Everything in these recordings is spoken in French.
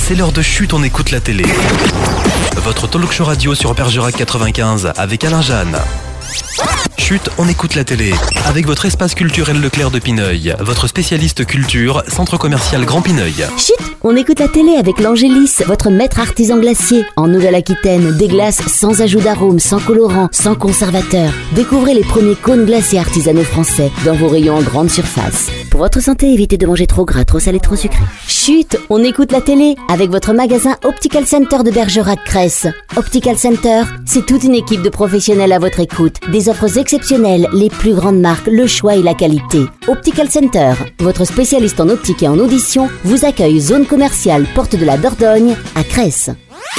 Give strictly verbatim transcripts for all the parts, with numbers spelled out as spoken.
C'est l'heure de Chut, on écoute la télé. Votre talk show radio sur Bergerac quatre-vingt-quinze avec Alain Jeanne. Chut, on écoute la télé. Avec votre espace culturel Leclerc de Pineuil, votre spécialiste culture, centre commercial Grand Pineuil. Chut, on écoute la télé avec l'Angélis, votre maître artisan glacier. En Nouvelle-Aquitaine, des glaces sans ajout d'arôme, sans colorant, sans conservateur. Découvrez les premiers cônes glacés artisanaux français dans vos rayons en grande surface. Pour votre santé, évitez de manger trop gras, trop salé, trop sucré. Chut, on écoute la télé avec votre magasin Optical Center de Bergerac-Cresse. Optical Center, c'est toute une équipe de professionnels à votre écoute. Des offres exceptionnelles, les plus grandes marques, le choix et la qualité. Optical Center, votre spécialiste en optique et en audition, vous accueille zone commerciale Porte de la Dordogne à Cresse.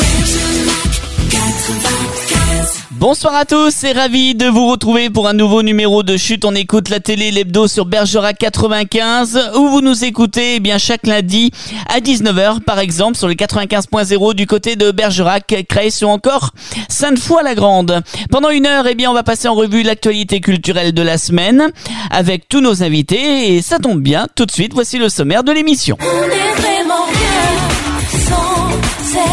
Bonsoir à tous et ravi de vous retrouver pour un nouveau numéro de Chut, on écoute la télé, l'hebdo sur Bergerac quatre-vingt-quinze où vous nous écoutez eh bien chaque lundi à dix-neuf heures par exemple sur le quatre-vingt-quinze point zéro du côté de Bergerac, Cresse ou encore Sainte-Foy-la-Grande. Pendant une heure, eh bien on va passer en revue l'actualité culturelle de la semaine avec tous nos invités et ça tombe bien, tout de suite voici le sommaire de l'émission. On est vraiment bien sans elle.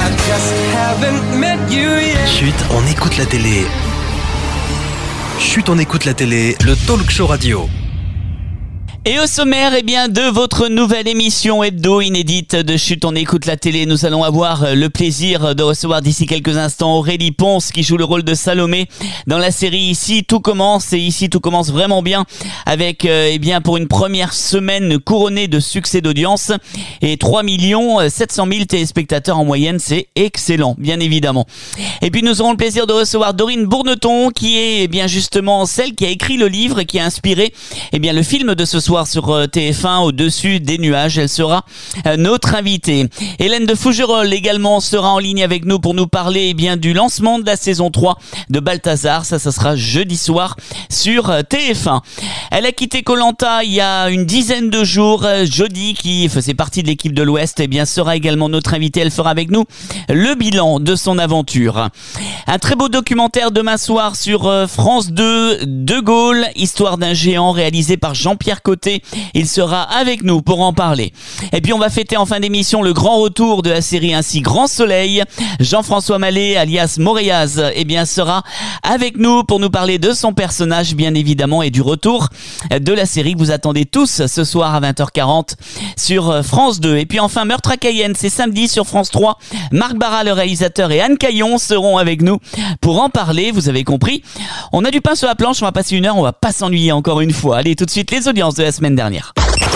Chut, on écoute la télé. Chut, on écoute la télé, le talk show radio. Et au sommaire, eh bien, de votre nouvelle émission hebdo inédite de Chut, on écoute la télé, nous allons avoir le plaisir de recevoir d'ici quelques instants Aurélie Ponce qui joue le rôle de Salomé dans la série Ici tout commence. Et ici tout commence vraiment bien avec, euh, eh bien, pour une première semaine couronnée de succès d'audience et trois millions sept cent mille téléspectateurs en moyenne, c'est excellent, bien évidemment. Et puis nous aurons le plaisir de recevoir Dorine Bourneton qui est, eh bien, justement celle qui a écrit le livre et qui a inspiré, eh bien, le film de ce soir sur T F un Au-dessus des nuages. Elle sera notre invitée. Hélène de Fougerolles également sera en ligne avec nous pour nous parler eh bien du lancement de la saison trois de Balthazar. Ça, ça sera jeudi soir sur T F un. Elle a quitté Koh-Lanta il y a une dizaine de jours. Jody, qui faisait partie de l'équipe de l'Ouest, eh bien sera également notre invitée. Elle fera avec nous le bilan de son aventure. Un très beau documentaire demain soir sur France deux, De Gaulle, histoire d'un géant, réalisé par Jean-Pierre Côté. Il sera avec nous pour en parler. Et puis on va fêter en fin d'émission le grand retour de la série Ainsi Grand Soleil. Jean-François Mallet, alias Moréaz, eh bien sera avec nous pour nous parler de son personnage, bien évidemment, et du retour de la série que vous attendez tous ce soir à vingt heures quarante sur France deux. Et puis enfin, Meurtre à Cayenne, c'est samedi sur France trois. Marc Barra, le réalisateur, et Anne Caillon seront avec nous pour en parler. Vous avez compris, on a du pain sur la planche, on va passer une heure, on va pas s'ennuyer encore une fois. Allez, tout de suite, les audiences de la semaine dernière.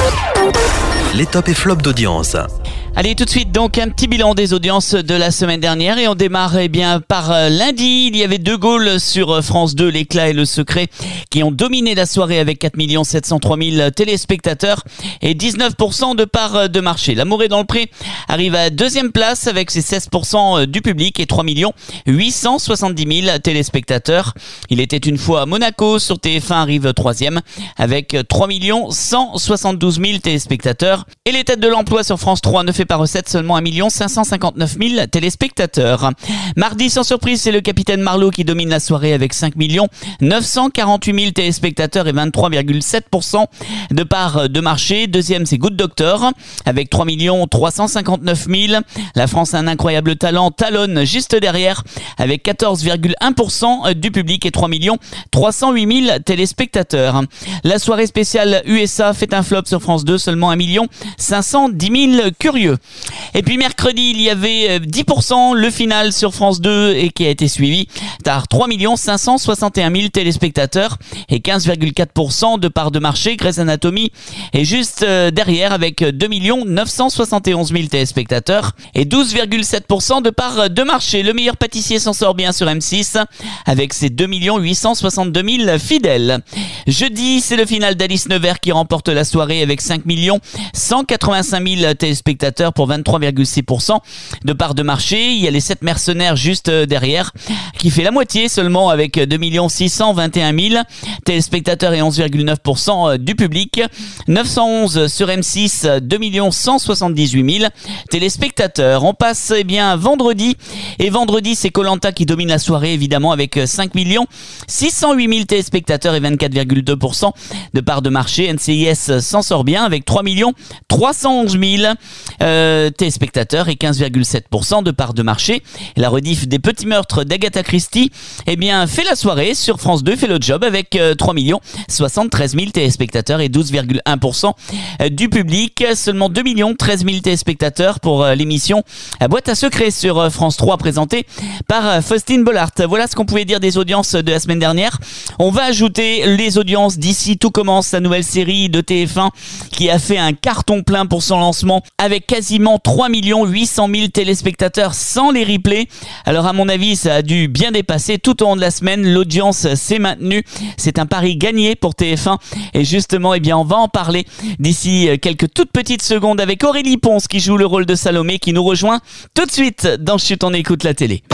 Les tops et flops d'audience. Allez, tout de suite, donc, un petit bilan des audiences de la semaine dernière. Et on démarre, eh bien, par euh, lundi. Il y avait De Gaulle sur euh, France deux, L'éclat et le secret, qui ont dominé la soirée avec quatre millions sept cent trois mille téléspectateurs et dix-neuf pour cent de part euh, de marché. L'amour est dans le pré arrive à deuxième place avec ses seize pour cent du public et trois millions huit cent soixante-dix mille téléspectateurs. Il était une fois à Monaco sur T F un arrive troisième avec trois millions cent soixante-douze mille téléspectateurs. Et les têtes de l'emploi sur France trois ne fait pas recette, seulement un million cinq cent cinquante-neuf mille téléspectateurs. Mardi, sans surprise, c'est le Capitaine Marlowe qui domine la soirée avec cinq millions neuf cent quarante-huit mille téléspectateurs et vingt-trois virgule sept pour cent de part de marché. Deuxième, c'est Good Doctor avec trois millions trois cent cinquante-neuf mille. La France a un incroyable talent, talonne juste derrière avec quatorze virgule un pour cent du public et trois millions trois cent huit mille téléspectateurs. La soirée spéciale U S A fait un flop sur France deux, seulement un million cinq cent dix mille curieux. Et puis mercredi, il y avait dix pour cent le final sur France deux et qui a été suivi par trois millions cinq cent soixante et un mille téléspectateurs et quinze virgule quatre pour cent de part de marché. Grey's Anatomy est juste derrière avec deux millions neuf cent soixante et onze mille téléspectateurs et douze virgule sept pour cent de part de marché. Le meilleur pâtissier s'en sort bien sur M six avec ses deux millions huit cent soixante-deux mille fidèles. Jeudi, c'est le final d'Alice Nevers qui remporte la soirée avec cinq millions cent quatre-vingt-cinq mille téléspectateurs pour vingt-trois virgule six pour cent de part de marché. Il y a les sept mercenaires juste derrière qui fait la moitié seulement avec deux millions six cent vingt et un mille téléspectateurs et onze virgule neuf pour cent du public. neuf cent onze sur M six, deux millions cent soixante-dix-huit mille téléspectateurs. On passe eh bien vendredi et vendredi c'est Koh-Lanta qui domine la soirée évidemment avec cinq millions six cent huit mille téléspectateurs et vingt-quatre virgule deux pour cent de part de marché. N C I S s'en sort bien avec trois millions trois cent onze mille euh, téléspectateurs et quinze virgule sept pour cent de part de marché. La rediff des Petits Meurtres d'Agatha Christie, eh bien, fait la soirée sur France deux, fait le job avec euh, trois millions soixante-treize mille téléspectateurs et douze virgule un pour cent du public. Seulement deux millions treize mille téléspectateurs pour euh, l'émission Boîte à secrets sur euh, France trois, présentée par euh, Faustine Bollard. Voilà ce qu'on pouvait dire des audiences de la semaine dernière. On va ajouter les audiences d'ici tout commence, la nouvelle série de T F un qui a fait un carton plein pour son lancement avec quasiment trois millions huit cent mille téléspectateurs sans les replays. Alors à mon avis, ça a dû bien dépasser tout au long de la semaine. L'audience s'est maintenue. C'est un pari gagné pour T F un. Et justement, eh bien, on va en parler d'ici quelques toutes petites secondes avec Aurélie Ponce qui joue le rôle de Salomé, qui nous rejoint tout de suite dans Chut, on écoute la télé.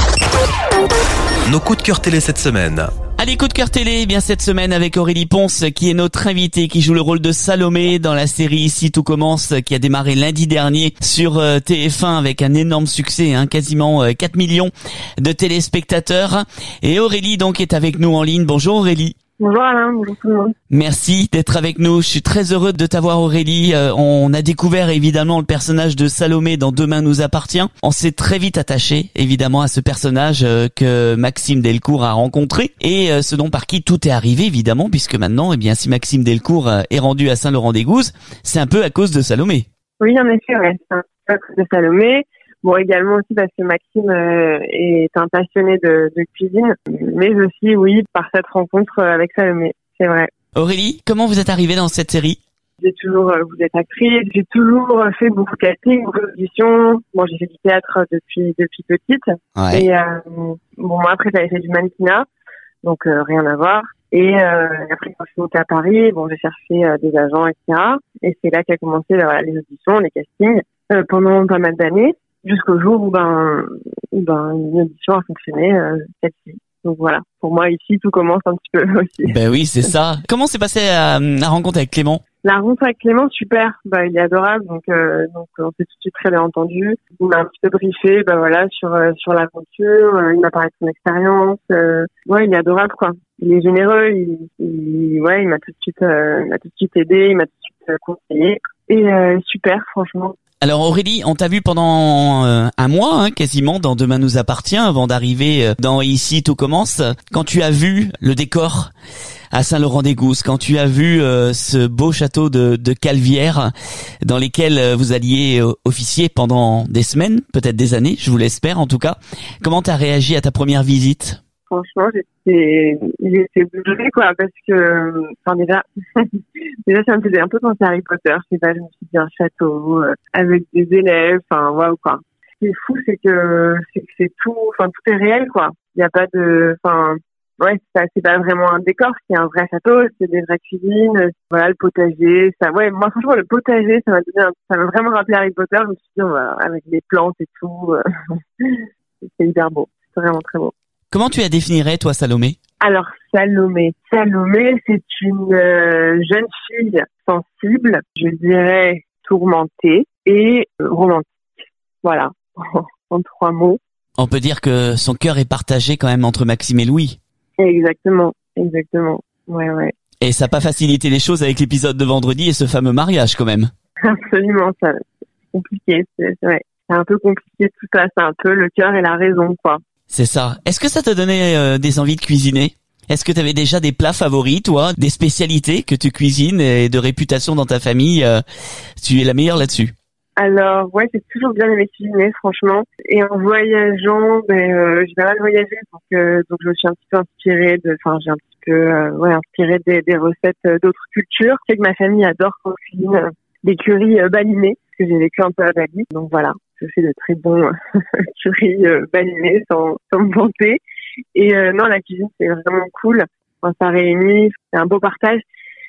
Nos coups de cœur télé cette semaine. Allez, coup de cœur télé, eh bien cette semaine avec Aurélie Ponce, qui est notre invitée, qui joue le rôle de Salomé dans la série Ici tout commence, qui a démarré lundi dernier sur euh, T F un avec un énorme succès, hein, quasiment euh, quatre millions de téléspectateurs. Et Aurélie donc est avec nous en ligne. Bonjour Aurélie. Bonjour Alain, bonjour tout le monde. Merci d'être avec nous. Je suis très heureux de t'avoir Aurélie. Euh, on a découvert évidemment le personnage de Salomé dans Demain nous appartient. On s'est très vite attaché évidemment à ce personnage euh, que Maxime Delcourt a rencontré et euh, ce dont par qui tout est arrivé évidemment, puisque maintenant, eh bien, si Maxime Delcourt euh, est rendu à Saint-Laurent-des-Gouzes, c'est un peu à cause de Salomé. Oui, en effet, ouais, c'est un peu à cause de Salomé. Bon, également aussi parce que Maxime euh, est un passionné de, de cuisine, mais aussi, oui, par cette rencontre avec Salomé, c'est vrai. Aurélie, comment vous êtes arrivée dans cette série ? J'ai toujours, euh, vous êtes actrice, j'ai toujours fait beaucoup de casting, beaucoup d'auditions. Bon, j'ai fait du théâtre depuis depuis petite. Ouais. Et euh, bon, moi après j'avais fait du mannequinat, donc euh, rien à voir. Et euh, après quand je suis montée à Paris, bon, j'ai cherché euh, des agents, et cetera. Et c'est là qu'a commencé voilà, les auditions, les castings euh, pendant pas mal d'années. Jusqu'au jour où ben, où, ben une audition a fonctionné, euh, celle-ci. Donc voilà, pour moi ici tout commence un petit peu aussi. Ben oui, c'est ça. Comment s'est passée la, la rencontre avec Clément ? La rencontre avec Clément, super. Bah il est adorable, donc euh, donc on s'est tout de suite très bien entendu. Il m'a un petit peu briefé, bah voilà sur euh, sur l'aventure. Euh, il m'a parlé de son expérience. Euh, ouais, il est adorable quoi. Il est généreux. Il, il ouais, il m'a tout de suite, euh, il m'a tout de suite aidé, il m'a tout de suite euh, conseillé. Et euh, super, franchement. Alors Aurélie, on t'a vu pendant euh, un mois hein, quasiment dans Demain nous appartient avant d'arriver euh, dans Ici tout commence. Quand tu as vu le décor à Saint-Laurent-des-Gouzes, quand tu as vu euh, ce beau château de, de Calvière dans lesquels euh, vous alliez euh, officier pendant des semaines, peut-être des années, je vous l'espère en tout cas, comment t'as réagi à ta première visite ? Franchement, j'étais, j'étais bouleversée, quoi, parce que, enfin, déjà, déjà, ça me faisait un peu penser à Harry Potter. Je sais pas, je me suis dit un château, euh, avec des élèves, enfin, waouh, quoi. Ce qui est fou, c'est que, c'est que c'est tout, enfin, tout est réel, quoi. Il n'y a pas de, enfin, ouais, c'est pas, c'est pas vraiment un décor, c'est un vrai château, c'est des vraies cuisines, voilà, le potager, ça, ouais, moi, franchement, le potager, ça m'a donné un, ça m'a vraiment rappelé Harry Potter. Je me suis dit, voilà, avec les plantes et tout, euh, c'est hyper beau. C'est vraiment très beau. Comment tu la définirais, toi, Salomé ? Alors, Salomé. Salomé, c'est une euh, jeune fille sensible, je dirais tourmentée et euh, romantique. Voilà, en trois mots. On peut dire que son cœur est partagé quand même entre Maxime et Louis. Exactement, exactement. Ouais, ouais. Et ça n'a pas facilité les choses avec l'épisode de vendredi et ce fameux mariage quand même. Absolument, ça, c'est compliqué. C'est, c'est, ouais. c'est un peu compliqué tout ça, c'est un peu le cœur et la raison, quoi. C'est ça. Est-ce que ça te donnait euh, des envies de cuisiner ? Est-ce que tu avais déjà des plats favoris, toi, des spécialités que tu cuisines et de réputation dans ta famille euh, tu es la meilleure là-dessus ? Alors, ouais, j'ai toujours bien aimé cuisiner, franchement. Et en voyageant, ben, euh, j'ai pas mal voyagé, donc, euh, donc je me suis un petit peu inspirée de, enfin, j'ai un petit peu, euh, ouais, inspirée des, des recettes d'autres cultures. Je sais que ma famille adore qu'on cuisine euh, des currys euh, balinés, parce que j'ai vécu un peu à Bali, donc voilà. Je fais de très bons currys euh, balinés sans, sans me vanter. Et euh, non, la cuisine, c'est vraiment cool. Enfin, ça réunit, c'est un beau partage.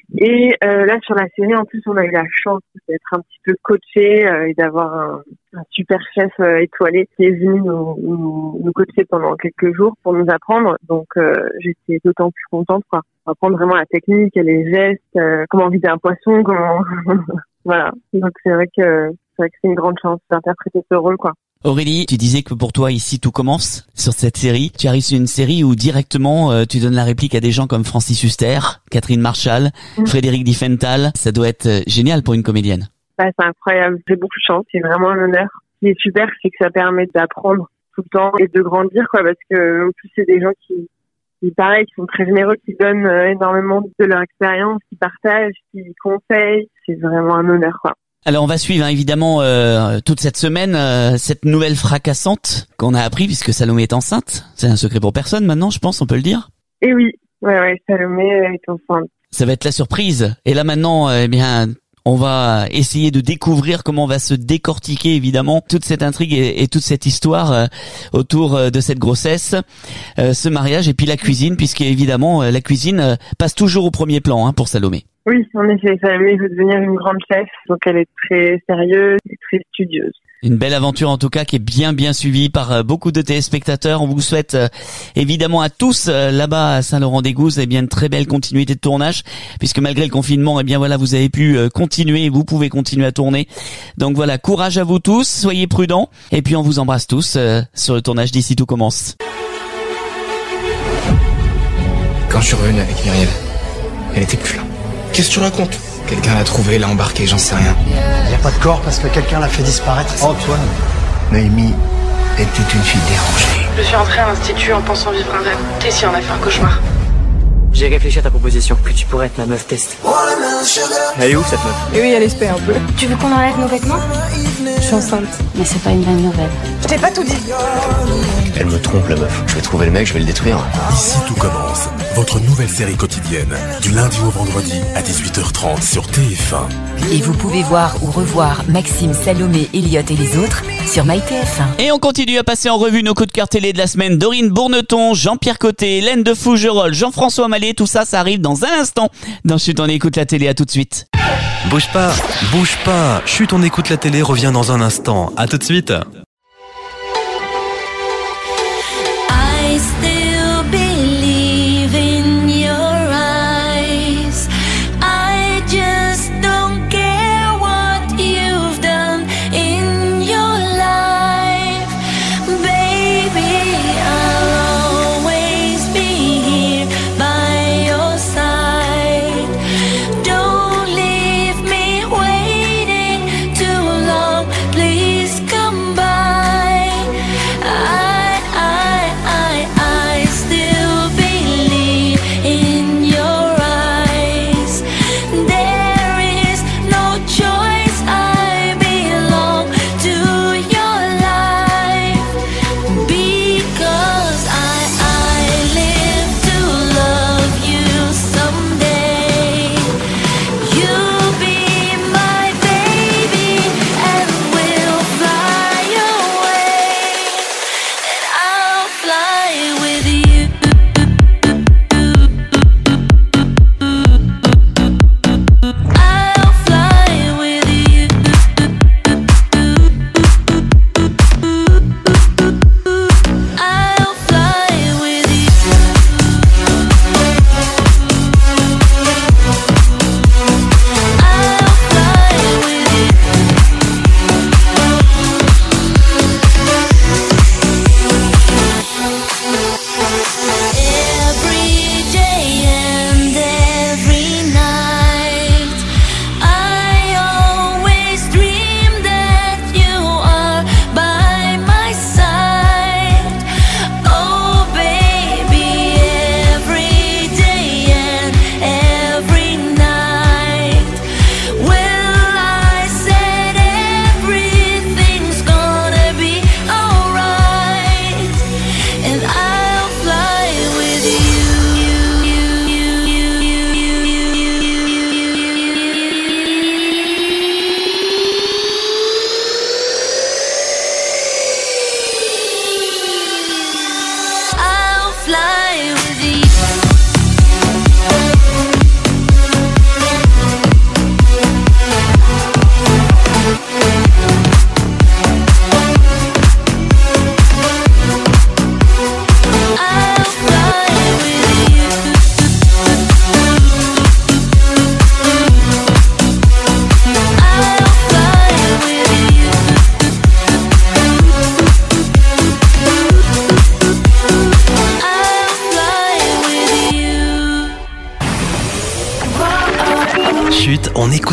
Et euh, là, sur la série, en plus, on a eu la chance d'être un petit peu coaché euh, et d'avoir un, un super chef euh, étoilé qui est venu nous, nous, nous coacher pendant quelques jours pour nous apprendre. Donc, euh, j'étais d'autant plus contente, quoi. Apprendre vraiment la technique, les gestes, euh, comment vider un poisson, comment... voilà. Donc, c'est vrai que... C'est vrai que c'est une grande chance d'interpréter ce rôle, quoi. Aurélie, tu disais que pour toi, ici, tout commence sur cette série. Tu arrives sur une série où directement, euh, tu donnes la réplique à des gens comme Francis Huster, Catherine Marchal, mmh. Frédéric Diffenthal. Ça doit être génial pour une comédienne. Bah, c'est incroyable, j'ai beaucoup de chance, c'est vraiment un honneur. Ce qui est super, c'est que ça permet d'apprendre tout le temps et de grandir, quoi, parce que en plus c'est des gens qui, qui pareil, qui sont très généreux, qui donnent euh, énormément de leur expérience, qui partagent, qui conseillent. C'est vraiment un honneur, quoi. Alors on va suivre hein, évidemment euh, toute cette semaine euh, cette nouvelle fracassante qu'on a appris puisque Salomé est enceinte. C'est un secret pour personne maintenant, je pense, on peut le dire. Et oui, ouais, ouais, Salomé est enceinte. Ça va être la surprise. Et là maintenant, euh, eh bien, on va essayer de découvrir comment on va se décortiquer évidemment toute cette intrigue et, et toute cette histoire euh, autour euh, de cette grossesse, euh, ce mariage et puis la cuisine, puisque évidemment euh, la cuisine euh, passe toujours au premier plan hein, pour Salomé. Oui, en effet, Salomé veut devenir une grande chef, donc elle est très sérieuse et très studieuse. Une belle aventure en tout cas qui est bien bien suivie par euh, beaucoup de téléspectateurs. On vous souhaite euh, évidemment à tous euh, là-bas à Saint-Laurent-des-Gouzes eh bien une très belle continuité de tournage, puisque malgré le confinement eh bien voilà vous avez pu euh, continuer, vous pouvez continuer à tourner. Donc voilà, courage à vous tous, soyez prudents et puis on vous embrasse tous euh, sur le tournage d'Ici Tout Commence. Quand je suis revenu avec Myriel, elle était plus là. Qu'est-ce que tu racontes? Quelqu'un l'a trouvée, l'a embarquée, j'en sais rien. Il n'y a pas de corps parce que quelqu'un l'a fait disparaître. Oh, Antoine. Noémie était une fille dérangée. Je suis entrée à l'institut en pensant vivre un rêve. Tessie en a fait un cauchemar. J'ai réfléchi à ta proposition, que tu pourrais être ma meuf test. Elle est où cette meuf? Et oui, elle espère un peu. Tu veux qu'on enlève nos vêtements? Je suis enceinte. Mais c'est pas une bonne nouvelle. Je t'ai pas tout dit. Elle me trompe la meuf. Je vais trouver le mec, je vais le détruire. Ici Tout Commence, votre nouvelle série quotidienne, du lundi au vendredi à dix-huit heures trente sur T F un. Et vous pouvez voir ou revoir Maxime, Salomé, Elliot et les autres sur MyTF un. Et on continue à passer en revue nos coups de cœur télé de la semaine. Dorine Bourneton, Jean-Pierre Côté, Hélène de Fougerolles, Jean-François Mallet, tout ça, ça arrive dans un instant. Dans Chut, on écoute la télé, à tout de suite. Bouge pas, bouge pas. Chut, on écoute la télé, revient dans un instant. À tout de suite. I still believe in your eyes. I just don't care what you've done in your life. Baby, I'll always be here by your side. Don't leave me waiting too long. Please come back.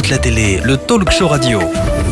écoute la télé, le talk show radio.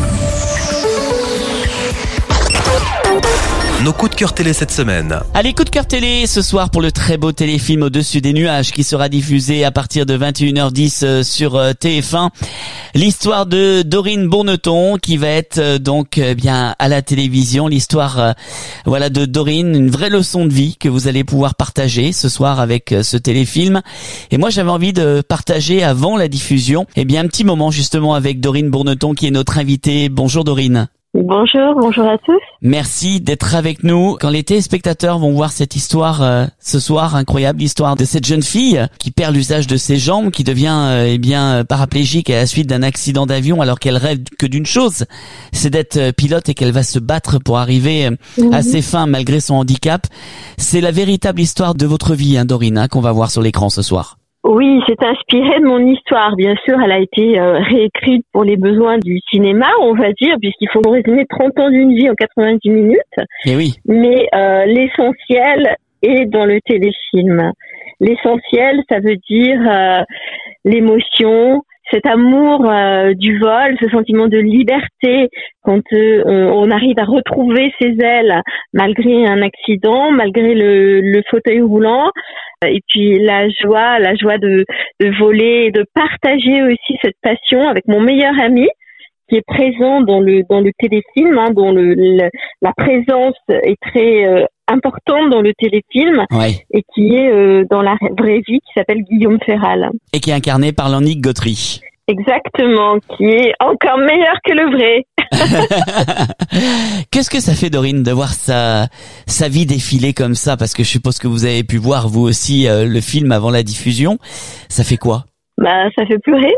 Nos coups de cœur télé cette semaine. Allez, coup de cœur télé ce soir pour le très beau téléfilm Au-dessus des nuages qui sera diffusé à partir de vingt et une heures dix sur T F un. L'histoire de Dorine Bourneton qui va être donc bien à la télévision. L'histoire voilà de Dorine, une vraie leçon de vie que vous allez pouvoir partager ce soir avec ce téléfilm. Et moi j'avais envie de partager avant la diffusion eh bien un petit moment justement avec Dorine Bourneton qui est notre invitée. Bonjour Dorine. Bonjour, bonjour à tous. Merci d'être avec nous. Quand les téléspectateurs vont voir cette histoire euh, ce soir, incroyable histoire de cette jeune fille qui perd l'usage de ses jambes, qui devient euh, eh bien paraplégique à la suite d'un accident d'avion alors qu'elle rêve que d'une chose, c'est d'être pilote et qu'elle va se battre pour arriver mmh. à ses fins malgré son handicap. C'est la véritable histoire de votre vie, hein, Dorine, hein, qu'on va voir sur l'écran ce soir. Oui, c'est inspiré de mon histoire. Bien sûr, elle a été euh, réécrite pour les besoins du cinéma, on va dire, puisqu'il faut résumer trente ans d'une vie en quatre-vingt-dix minutes. Et oui. Mais euh, l'essentiel est dans le téléfilm. L'essentiel, ça veut dire euh, l'émotion, cet amour euh, du vol, ce sentiment de liberté quand euh, on arrive à retrouver ses ailes malgré un accident, malgré le, le fauteuil roulant, et puis la joie, la joie de, de voler et de partager aussi cette passion avec mon meilleur ami qui est présent dans le dans le téléfilm, hein, dont le, le la présence est très euh, importante dans le téléfilm ouais. et qui est euh, dans la vraie vie, qui s'appelle Guillaume Ferral. Et qui est incarné par Lannick Gautry. Exactement, qui est encore meilleur que le vrai. Qu'est-ce que ça fait, Dorine, de voir sa sa vie défiler comme ça? Parce que je suppose que vous avez pu voir vous aussi euh, le film avant la diffusion. Ça fait quoi? Bah, ça fait pleurer.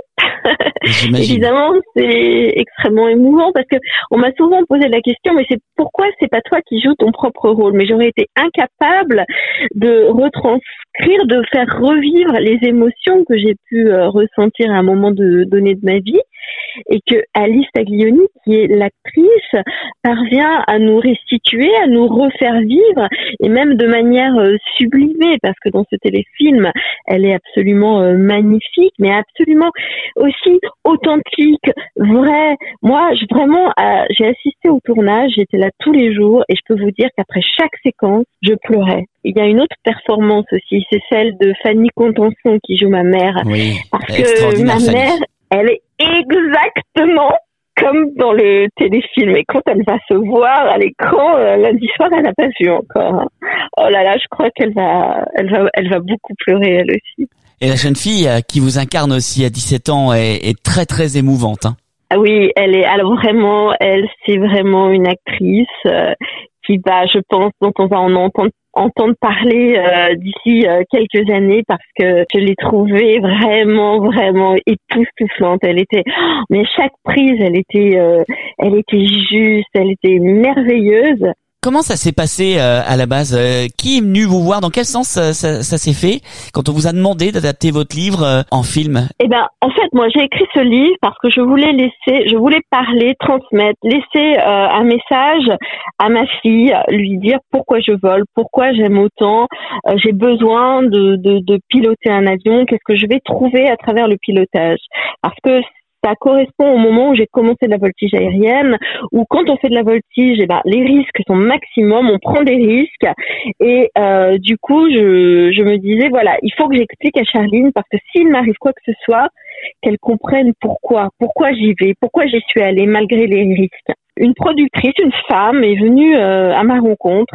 Évidemment, c'est extrêmement émouvant parce que on m'a souvent posé la question, mais c'est pourquoi c'est pas toi qui joues ton propre rôle? Mais j'aurais été incapable de retranscrire, de faire revivre les émotions que j'ai pu euh, ressentir à un moment de, donné de ma vie, et que Alice Taglioni, qui est l'actrice, parvient à nous restituer, à nous refaire vivre, et même de manière euh, sublimée, parce que dans ce téléfilm, elle est absolument euh, magnifique, mais absolument aussi authentique, vrai. Moi, je, vraiment, euh, j'ai assisté au tournage, j'étais là tous les jours, et je peux vous dire qu'après chaque séquence, je pleurais. Il y a une autre performance aussi, c'est celle de Fanny Contenson qui joue ma mère. Oui, parce que ma Fanny. mère, elle est exactement comme dans le téléfilm. Et quand elle va se voir à l'écran, euh, lundi soir, elle n'a pas vu encore. Hein. Oh là là, je crois qu'elle va, elle va, elle va beaucoup pleurer elle aussi. Et la jeune fille euh, qui vous incarne aussi à dix-sept ans est, est très très émouvante. Hein. Ah oui, elle est, alors vraiment, elle, c'est vraiment une actrice euh, qui va, je pense, dont on va en entendre entendre parler euh, d'ici euh, quelques années, parce que je l'ai trouvée vraiment vraiment époustouflante. Elle était, oh, mais chaque prise, elle était, euh, elle était juste, elle était merveilleuse. Comment ça s'est passé euh, à la base? euh, Qui est venu vous voir? Dans quel sens ça, ça, ça s'est fait quand on vous a demandé d'adapter votre livre euh, en film? Eh ben, en fait, moi, j'ai écrit ce livre parce que je voulais laisser, je voulais parler, transmettre, laisser euh, un message à ma fille, lui dire pourquoi je vole, pourquoi j'aime autant, euh, j'ai besoin de, de, de piloter un avion, qu'est-ce que je vais trouver à travers le pilotage, parce que ça correspond au moment où j'ai commencé de la voltige aérienne, où quand on fait de la voltige, eh ben, les risques sont maximum, on prend des risques, et euh, du coup, je, je me disais, voilà, il faut que j'explique à Charline, parce que s'il m'arrive quoi que ce soit, qu'elle comprenne pourquoi, pourquoi j'y vais, pourquoi j'y suis allée, malgré les risques. Une productrice, une femme, est venue euh, à ma rencontre,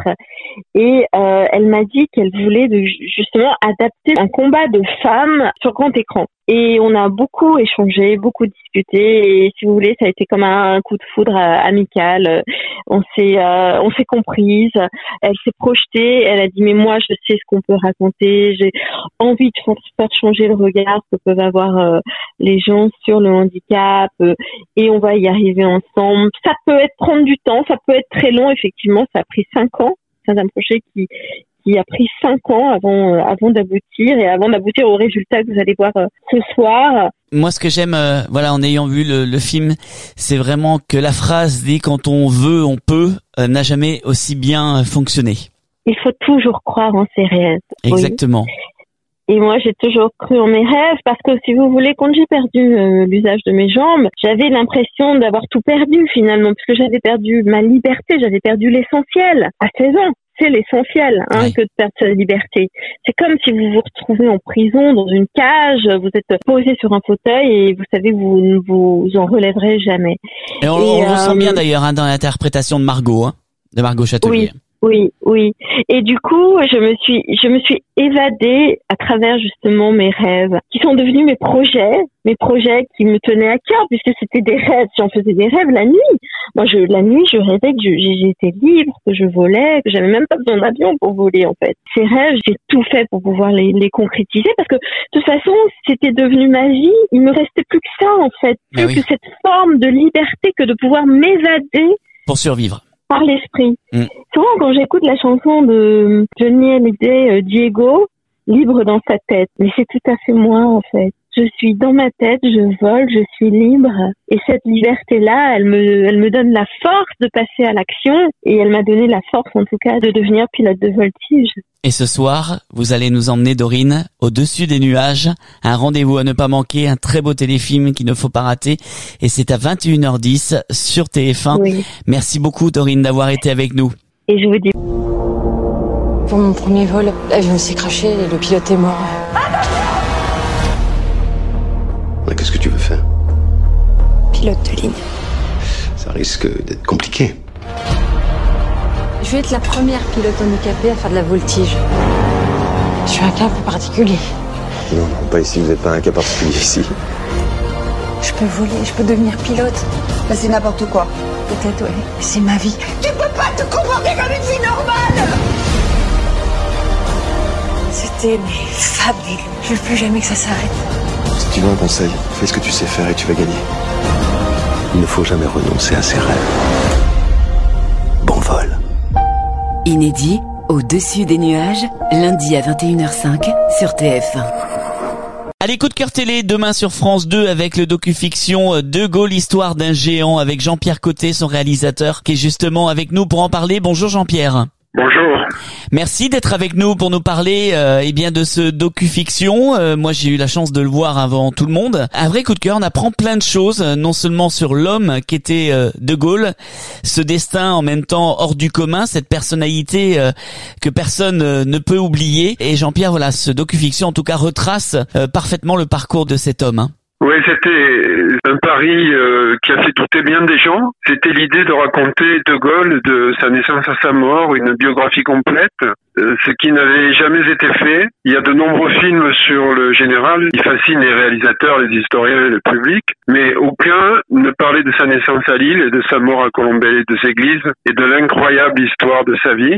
et euh, elle m'a dit qu'elle voulait de, justement adapter un combat de femmes sur grand écran. Et on a beaucoup échangé, beaucoup discuté, et si vous voulez, ça a été comme un coup de foudre euh, amical. On s'est, euh, on s'est comprises. Elle s'est projetée. Elle a dit, mais moi, je sais ce qu'on peut raconter. J'ai envie de faire changer le regard que peuvent avoir euh, les gens sur le handicap, euh, et on va y arriver ensemble. Ça peut être prendre du temps, ça peut être très long. Effectivement, ça a pris cinq ans. C'est un projet qui qui a pris cinq ans avant euh, avant d'aboutir et avant d'aboutir au résultat que vous allez voir euh, ce soir. Moi, ce que j'aime, euh, voilà, en ayant vu le, le film, c'est vraiment que la phrase dit quand on veut, on peut, euh, n'a jamais aussi bien fonctionné. Il faut toujours croire en ses rêves. Exactement. Oui. Et moi, j'ai toujours cru en mes rêves parce que, si vous voulez, quand j'ai perdu euh, l'usage de mes jambes, j'avais l'impression d'avoir tout perdu finalement, puisque j'avais perdu ma liberté, j'avais perdu l'essentiel à seize ans. C'est l'essentiel, hein, oui. que de perdre sa liberté. C'est comme si vous vous retrouvez en prison, dans une cage, vous êtes posé sur un fauteuil et vous savez que vous ne vous en relèverez jamais. Et on, et, on euh, ressent bien d'ailleurs hein, dans l'interprétation de Margot, hein, de Margot Châtelier. Oui. Oui, oui. Et du coup, je me suis, je me suis évadée à travers justement mes rêves, qui sont devenus mes projets, mes projets qui me tenaient à cœur, puisque c'était des rêves. J'en faisais des rêves la nuit. Moi, je, la nuit, je rêvais que je, j'étais libre, que je volais, que j'avais même pas besoin d'avion pour voler, en fait. Ces rêves, j'ai tout fait pour pouvoir les, les concrétiser, parce que de toute façon, c'était devenu ma vie. Il me restait plus que ça, en fait, plus oui. que cette forme de liberté, que de pouvoir m'évader pour survivre. Par l'esprit. Mm. Souvent, quand j'écoute la chanson de Johnny Hallyday, euh, Diego, libre dans sa tête, mais c'est tout à fait moi, en fait. Je suis dans ma tête, je vole, je suis libre. Et cette liberté-là, elle me, elle me donne la force de passer à l'action. Et elle m'a donné la force, en tout cas, de devenir pilote de voltige. Et ce soir, vous allez nous emmener, Dorine, au-dessus des nuages. Un rendez-vous à ne pas manquer, un très beau téléfilm qu'il ne faut pas rater. Et c'est à vingt et une heures dix sur T F un. Oui. Merci beaucoup, Dorine, d'avoir été avec nous. Et je vous dis... Pour mon premier vol, l'avion s'est crashé et le pilote est mort. Qu'est-ce que tu veux faire? Pilote de ligne. Ça risque d'être compliqué. Je vais être la première pilote handicapée à faire de la voltige. Je suis un cas un peu particulier. Non, non, pas ici, vous n'êtes pas un cas particulier ici. Je peux voler, je peux devenir pilote. Bah, c'est n'importe quoi. Peut-être, ouais. C'est ma vie. Tu peux pas te comporter comme une fille normale! C'était mais fabuleux. Je veux plus jamais que ça s'arrête. Si tu veux un conseil, fais ce que tu sais faire et tu vas gagner. Il ne faut jamais renoncer à ses rêves. Bon vol. Inédit, au-dessus des nuages, lundi à vingt et une heures cinq sur T F un. Allez, coup de cœur télé, demain sur France deux avec le docu-fiction De Gaulle, histoire d'un géant avec Jean-Pierre Côté, son réalisateur, qui est justement avec nous pour en parler. Bonjour Jean-Pierre. Bonjour. Merci d'être avec nous pour nous parler euh, eh bien de ce docu-fiction. Euh, moi, j'ai eu la chance de le voir avant tout le monde. Un vrai coup de cœur, on apprend plein de choses, non seulement sur l'homme qui était euh, De Gaulle, ce destin en même temps hors du commun, cette personnalité euh, que personne euh, ne peut oublier. Et Jean-Pierre, voilà, ce docu-fiction en tout cas retrace euh, parfaitement le parcours de cet homme. Hein. Oui, c'était un pari euh, qui a fait douter bien des gens. C'était l'idée de raconter De Gaulle, de sa naissance à sa mort, une biographie complète, euh, ce qui n'avait jamais été fait. Il y a de nombreux films sur le général qui fascinent les réalisateurs, les historiens et le public, mais aucun ne parlait de sa naissance à Lille et de sa mort à Colombey-les-Deux-Églises et de l'incroyable histoire de sa vie.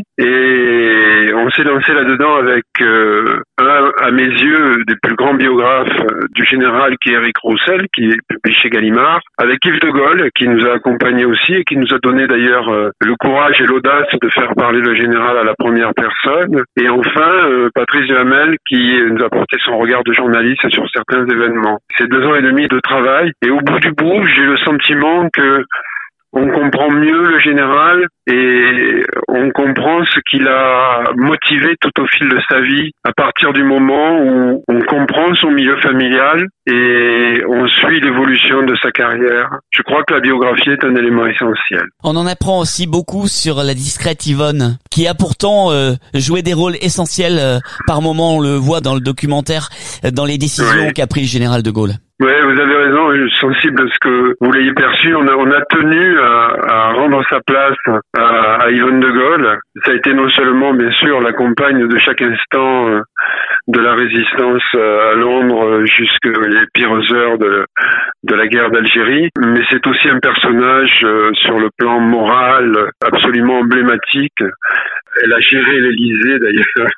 Et on s'est lancé là-dedans avec euh, un, à mes yeux, des plus grands biographes du général, qui est Éric Roussel, qui est publié chez Gallimard, avec Yves De Gaulle, qui nous a accompagnés aussi et qui nous a donné d'ailleurs euh, le courage et l'audace de faire parler le général à la première personne. Et enfin, euh, Patrice Duhamel, qui nous a porté son regard de journaliste sur certains événements. C'est deux ans et demi de travail. Et au bout du bout, j'ai le sentiment que on comprend mieux le général et on comprend ce qu'il a motivé tout au fil de sa vie à partir du moment où on comprend son milieu familial et on suit l'évolution de sa carrière. Je crois que la biographie est un élément essentiel. On en apprend aussi beaucoup sur la discrète Yvonne, qui a pourtant euh, joué des rôles essentiels euh, par moment, on le voit dans le documentaire, euh, dans les décisions oui. qu'a pris le général De Gaulle. Oui, vous avez raison, je suis sensible à ce que vous l'ayez perçu. On a, on a tenu à, à rendre sa place à, à Yvonne De Gaulle. Ça a été non seulement, bien sûr, la compagne de chaque instant de la résistance à Londres jusqu'aux pires heures de, de la guerre d'Algérie, mais c'est aussi un personnage sur le plan moral absolument emblématique. Elle a géré l'Élysée d'ailleurs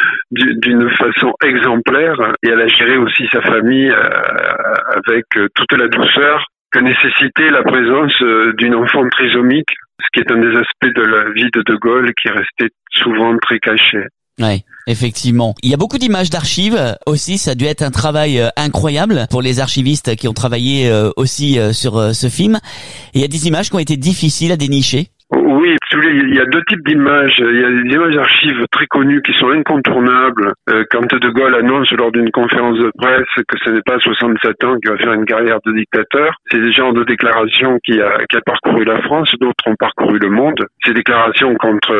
d'une façon exemplaire et elle a géré aussi sa famille avec toute la douceur que nécessitait la présence d'une enfant trisomique, ce qui est un des aspects de la vie de De Gaulle qui est resté souvent très caché. Ouais, effectivement. Il y a beaucoup d'images d'archives aussi, ça a dû être un travail incroyable pour les archivistes qui ont travaillé aussi sur ce film. Et il y a des images qui ont été difficiles à dénicher. Oui, il y a deux types d'images. Il y a des images d'archives très connues qui sont incontournables. Euh, quand De Gaulle annonce lors d'une conférence de presse que ce n'est pas à soixante-sept ans qu'il va faire une carrière de dictateur, c'est des genres de déclarations qui a, qui a parcouru la France, d'autres ont parcouru le monde. Ces déclarations contre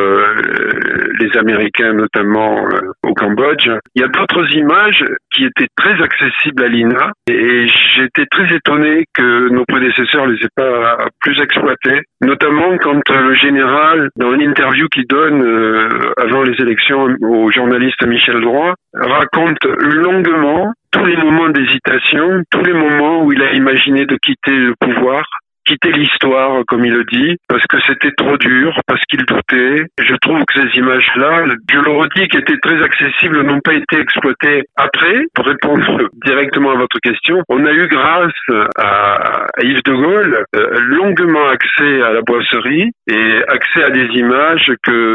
euh, les Américains, notamment euh, au Cambodge. Il y a d'autres images qui étaient très accessibles à l'I N A et j'étais très étonné que nos prédécesseurs les aient pas plus exploitées, notamment quand euh, le général, dans une interview qu'il donne euh, avant les élections au journaliste Michel Droit, raconte longuement tous les moments d'hésitation, tous les moments où il a imaginé de quitter le pouvoir, quitter l'histoire, comme il le dit, parce que c'était trop dur, parce qu'il doutait. Je trouve que ces images-là, je le redis, qui étaient très accessibles, n'ont pas été exploitées après. Pour répondre directement à votre question, on a eu grâce à, à Yves de Gaulle euh, longuement accès à la boisserie et accès à des images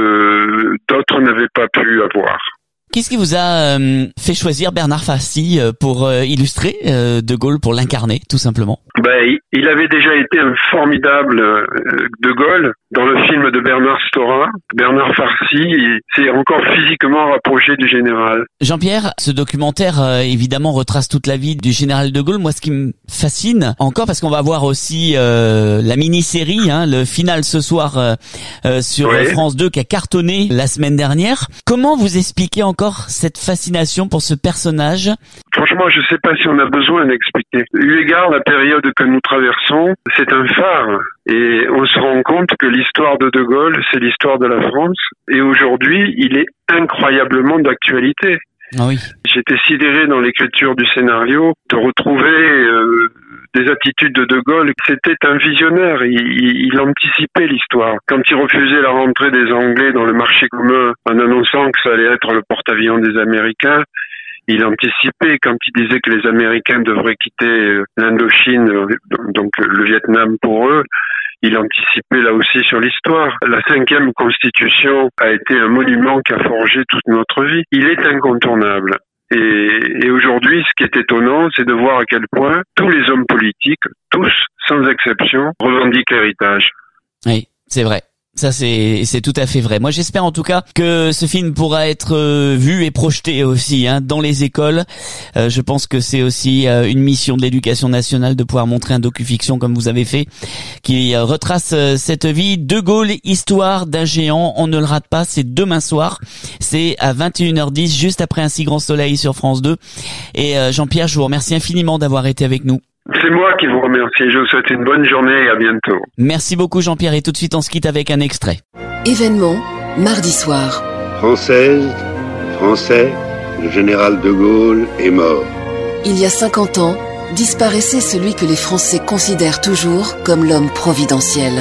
que d'autres n'avaient pas pu avoir. Qu'est-ce qui vous a euh, fait choisir Bernard Farcy euh, pour euh, illustrer euh, De Gaulle, pour l'incarner, tout simplement? Ben, il avait déjà été un formidable euh, De Gaulle dans le film de Bernard Storin. Bernard Farcy s'est encore physiquement rapproché du général. Jean-Pierre, ce documentaire euh, évidemment retrace toute la vie du général De Gaulle. Moi, ce qui me fascine encore, parce qu'on va voir aussi euh, la mini-série, hein, le final ce soir euh, euh, sur oui. France deux qui a cartonné la semaine dernière. Comment vous expliquez encore cette fascination pour ce personnage? Franchement, je ne sais pas si on a besoin d'expliquer. Eu égard à la période que nous traversons, c'est un phare. Et on se rend compte que l'histoire de De Gaulle, c'est l'histoire de la France. Et aujourd'hui, il est incroyablement d'actualité. Ah oui. J'étais sidéré dans l'écriture du scénario de retrouver euh, des attitudes de De Gaulle. C'était un visionnaire, il, il, il anticipait l'histoire. Quand il refusait la rentrée des Anglais dans le marché commun en annonçant que ça allait être le porte-avions des Américains, il anticipait quand il disait que les Américains devraient quitter l'Indochine, donc le Vietnam pour eux. Il anticipait là aussi sur l'histoire. La cinquième constitution a été un monument qui a forgé toute notre vie. Il est incontournable. Et, et aujourd'hui, ce qui est étonnant, c'est de voir à quel point tous les hommes politiques, tous, sans exception, revendiquent l'héritage. Oui, c'est vrai. Ça, c'est c'est tout à fait vrai. Moi, j'espère en tout cas que ce film pourra être euh, vu et projeté aussi hein, dans les écoles. Euh, je pense que c'est aussi euh, une mission de l'éducation nationale de pouvoir montrer un docu-fiction comme vous avez fait, qui euh, retrace euh, cette vie. De Gaulle, histoire d'un géant. On ne le rate pas. C'est demain soir. C'est à vingt et une heures dix, juste après Un si grand soleil sur France deux. Et euh, Jean-Pierre, je vous remercie infiniment d'avoir été avec nous. C'est moi qui vous remercie. Je vous souhaite une bonne journée et à bientôt. Merci beaucoup Jean-Pierre et tout de suite on se quitte avec un extrait. Événement, mardi soir. Française, Français, le général de Gaulle est mort. Il y a cinquante ans, disparaissait celui que les Français considèrent toujours comme l'homme providentiel.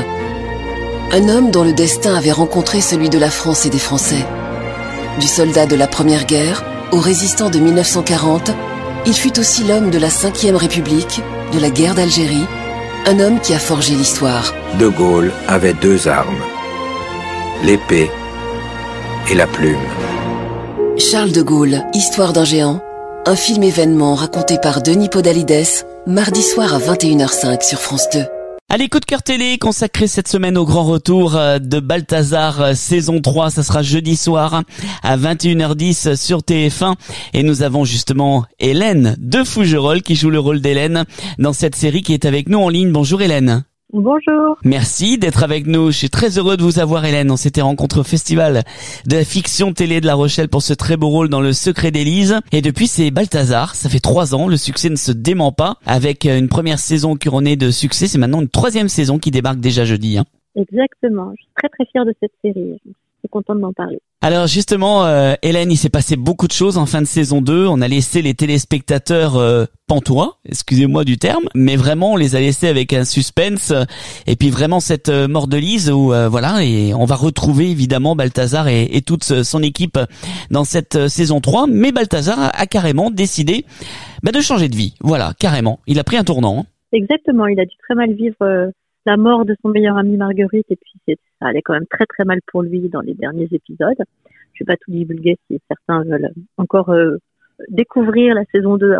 Un homme dont le destin avait rencontré celui de la France et des Français. Du soldat de la Première Guerre au résistant de mille neuf cent quarante, il fut aussi l'homme de la Cinquième République, de la guerre d'Algérie, un homme qui a forgé l'histoire. De Gaulle avait deux armes, l'épée et la plume. Charles de Gaulle, Histoire d'un géant, un film événement raconté par Denis Podalides, mardi soir à vingt et une heures cinq sur France deux. Allez, coup de cœur télé consacré cette semaine au grand retour de Balthazar saison trois. Ça sera jeudi soir à vingt et une heures dix sur T F un. Et nous avons justement Hélène de Fougerolles qui joue le rôle d'Hélène dans cette série qui est avec nous en ligne. Bonjour Hélène. Bonjour. Merci d'être avec nous. Je suis très heureux de vous avoir Hélène. On s'était rencontrés au Festival de la fiction télé de La Rochelle pour ce très beau rôle dans Le Secret d'Élise. Et depuis c'est Balthazar. Ça fait trois ans. Le succès ne se dément pas. Avec une première saison couronnée de succès. C'est maintenant une troisième saison qui débarque déjà jeudi. Hein. Exactement. Je suis très très fière de cette série. Je suis contente d'en parler. Alors justement, euh, Hélène, il s'est passé beaucoup de choses en fin de saison deux. On a laissé les téléspectateurs euh, pantois, excusez-moi du terme, mais vraiment on les a laissés avec un suspense. Et puis vraiment cette euh, mort de Lise où euh, voilà, et on va retrouver évidemment Balthazar et, et toute son équipe dans cette euh, saison trois. Mais Balthazar a, a carrément décidé bah, de changer de vie. Voilà, carrément. Il a pris un tournant. Hein. Exactement. Il a dû très mal vivre euh, la mort de son meilleur ami Marguerite et puis c'est, ça allait quand même très très mal pour lui dans les derniers épisodes. Je vais pas tout divulguer si certains veulent encore euh, découvrir la saison deux avant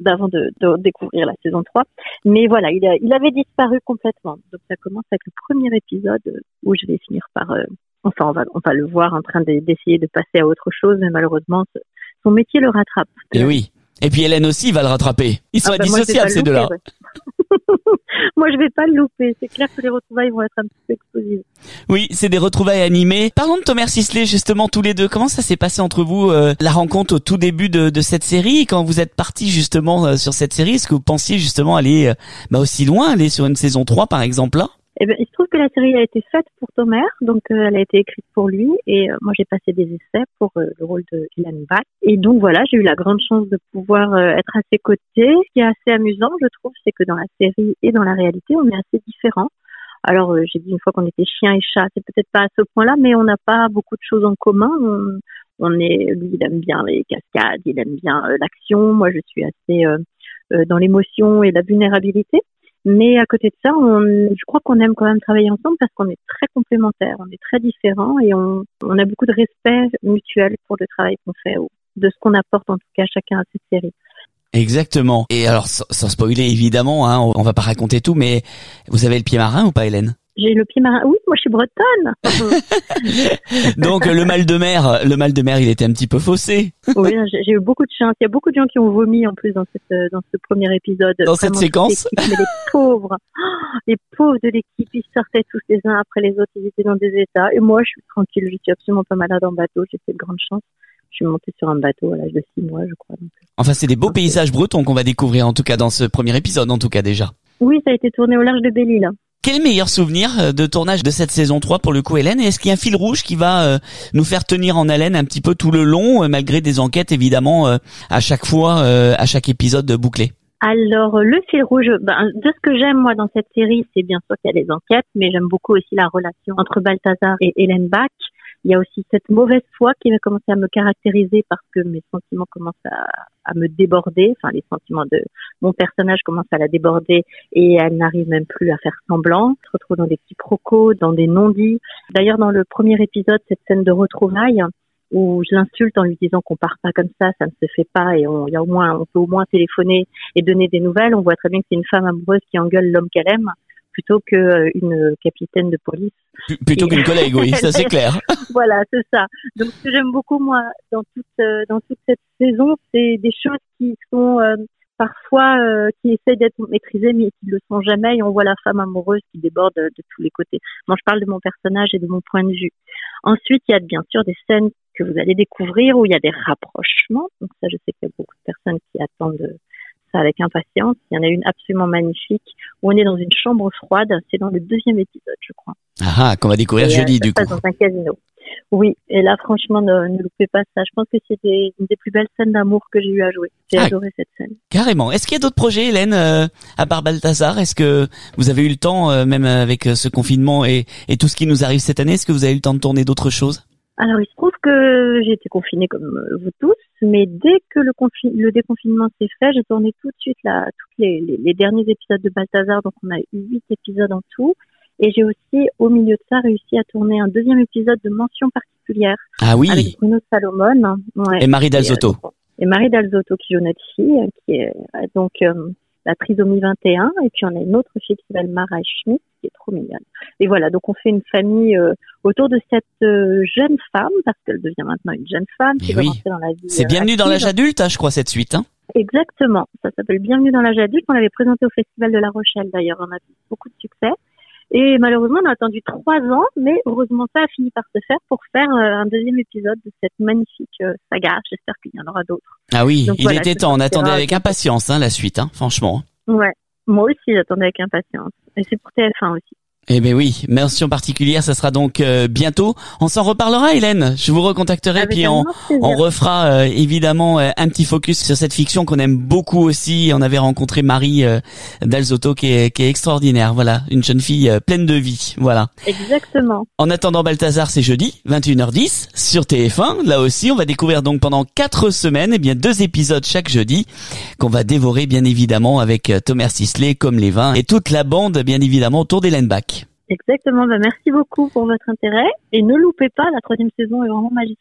d'avant de, de découvrir la saison trois. Mais voilà, il, a, il avait disparu complètement. Donc ça commence avec le premier épisode où je vais finir par... Euh, enfin, on va, on va le voir en train de, d'essayer de passer à autre chose, mais malheureusement, son métier le rattrape. Et oui. Et puis Hélène aussi va le rattraper. Ils sont ah bah indissociables, ces deux-là. Ouais. Moi, je vais pas le louper. C'est clair que les retrouvailles vont être un petit peu explosives. Oui, c'est des retrouvailles animées. Parlons de Thomas Sisley, justement, tous les deux. Comment ça s'est passé entre vous, euh, la rencontre au tout début de, de cette série? Quand vous êtes partis, justement, euh, sur cette série, est-ce que vous pensiez, justement, aller euh, bah, aussi loin, aller sur une saison trois, par exemple, là? Eh bien, il se trouve que la série a été faite pour Thomas, donc euh, elle a été écrite pour lui, et euh, moi j'ai passé des essais pour euh, le rôle de Ilan Bach. Et donc voilà, j'ai eu la grande chance de pouvoir euh, être à ses côtés. Ce qui est assez amusant, je trouve, c'est que dans la série et dans la réalité, on est assez différents. Alors euh, j'ai dit une fois qu'on était chien et chat, c'est peut-être pas à ce point-là, mais on n'a pas beaucoup de choses en commun. On, on est, lui, il aime bien les cascades, il aime bien euh, l'action. Moi, je suis assez euh, euh, dans l'émotion et la vulnérabilité. Mais à côté de ça, on, je crois qu'on aime quand même travailler ensemble parce qu'on est très complémentaires, on est très différents et on, on a beaucoup de respect mutuel pour le travail qu'on fait, ou de ce qu'on apporte en tout cas chacun à cette série. Exactement. Et alors, sans, sans spoiler évidemment, hein, on, on va pas raconter tout, mais vous avez le pied marin ou pas, Hélène? J'ai le pied marin. Oui, moi je suis bretonne. Donc le mal de mer, le mal de mer, il était un petit peu faussé. Oui, j'ai, j'ai eu beaucoup de chance. Il y a beaucoup de gens qui ont vomi en plus dans cette dans ce premier épisode. Dans cette séquence. Mais les pauvres, oh, les pauvres de l'équipe, ils sortaient tous les uns après les autres. Ils étaient dans des états. Et moi, je suis tranquille. Je suis absolument pas malade en bateau. J'ai fait de grandes chances. Je suis montée sur un bateau à l'âge de six mois, je crois. Donc. Enfin, c'est des beaux paysages bretons qu'on va découvrir, en tout cas dans ce premier épisode, en tout cas déjà. Oui, ça a été tourné au large de Belle-Île. Quel est le meilleur souvenir de tournage de cette saison trois pour le coup, Hélène? Et est-ce qu'il y a un fil rouge qui va euh, nous faire tenir en haleine un petit peu tout le long, euh, malgré des enquêtes évidemment euh, à chaque fois, euh, à chaque épisode bouclé? Alors, le fil rouge, ben, de ce que j'aime moi dans cette série, c'est bien sûr qu'il y a des enquêtes, mais j'aime beaucoup aussi la relation entre Balthazar et Hélène Bach. Il y a aussi cette mauvaise foi qui va commencer à me caractériser parce que mes sentiments commencent à, à me déborder. Enfin, les sentiments de mon personnage commencent à la déborder et elle n'arrive même plus à faire semblant. Elle se retrouve dans des quiproquos, dans des non-dits. D'ailleurs, dans le premier épisode, cette scène de retrouvailles où je l'insulte en lui disant qu'on part pas comme ça, ça ne se fait pas et on, il y a au moins, on peut au moins téléphoner et donner des nouvelles. On voit très bien que c'est une femme amoureuse qui engueule l'homme qu'elle aime, plutôt qu'une capitaine de police. Plutôt qu'une collègue, oui, ça c'est clair. Voilà, c'est ça. Donc ce que j'aime beaucoup, moi, dans toute, euh, dans toute cette saison, c'est des choses qui sont euh, parfois, euh, qui essayent d'être maîtrisées, mais qui ne le sont jamais, et on voit la femme amoureuse qui déborde de, de tous les côtés. Moi, je parle de mon personnage et de mon point de vue. Ensuite, il y a bien sûr des scènes que vous allez découvrir où il y a des rapprochements. Donc ça, je sais qu'il y a beaucoup de personnes qui attendent ça avec impatience. Il y en a une absolument magnifique où on est dans une chambre froide. C'est dans le deuxième épisode, je crois. Ah, qu'on va découvrir et jeudi, euh, du coup. Dans un casino. Oui, et là, franchement, ne, ne loupez pas ça. Je pense que c'est des, une des plus belles scènes d'amour que j'ai eu à jouer. J'ai ah, adoré cette scène. Carrément. Est-ce qu'il y a d'autres projets, Hélène, euh, à part Balthazar? Est-ce que vous avez eu le temps, euh, même avec ce confinement et, et tout ce qui nous arrive cette année, est-ce que vous avez eu le temps de tourner d'autres choses? Alors, il se trouve que j'ai été confinée comme vous tous, mais dès que le, confi- le déconfinement s'est fait, j'ai tourné tout de suite là, tous les, les, les derniers épisodes de Balthazar, donc on a eu huit épisodes en tout. Et j'ai aussi, au milieu de ça, réussi à tourner un deuxième épisode de Mention particulière. Ah oui. Avec Bruno Salomon. Ouais, et Marie Dalzotto. Et, euh, et Marie Dalzotto qui joue notre fille, qui est euh, donc euh, la trisomie vingt et un. Et puis on a une autre fille qui s'appelle Mara Schmidt, qui est trop mignonne. Et voilà, donc on fait une famille euh, autour de cette euh, jeune femme, parce qu'elle devient maintenant une jeune femme qui va rentrer dans la vie. C'est Bienvenue dans l'âge adulte, hein, je crois, cette suite. Hein. Exactement. Ça s'appelle Bienvenue dans l'âge adulte. On l'avait présenté au Festival de La Rochelle, d'ailleurs. On a eu beaucoup de succès. Et malheureusement, on a attendu trois ans, mais heureusement, ça a fini par se faire pour faire euh, un deuxième épisode de cette magnifique euh, saga. J'espère qu'il y en aura d'autres. Ah oui, donc, il voilà, était temps. On attendait sera... avec impatience hein, la suite, hein, franchement. Ouais, moi aussi, j'attendais avec impatience. Et c'est pour T F un aussi. Eh ben oui, mention particulière, ça sera donc euh, bientôt. On s'en reparlera, Hélène. Je vous recontacterai, avec puis on, on refera euh, évidemment euh, un petit focus sur cette fiction qu'on aime beaucoup aussi. On avait rencontré Marie euh, Dalzotto qui est, qui est extraordinaire. Voilà, une jeune fille euh, pleine de vie. Voilà. Exactement. En attendant Balthazar, c'est jeudi, vingt et une heures dix sur T F un. Là aussi, on va découvrir donc pendant quatre semaines, eh bien deux épisodes chaque jeudi qu'on va dévorer bien évidemment avec Thomas Sisley, Comme les vins et toute la bande bien évidemment autour d'Hélène Bach. Exactement, bah merci beaucoup pour votre intérêt et ne loupez pas, la troisième saison est vraiment magistrale.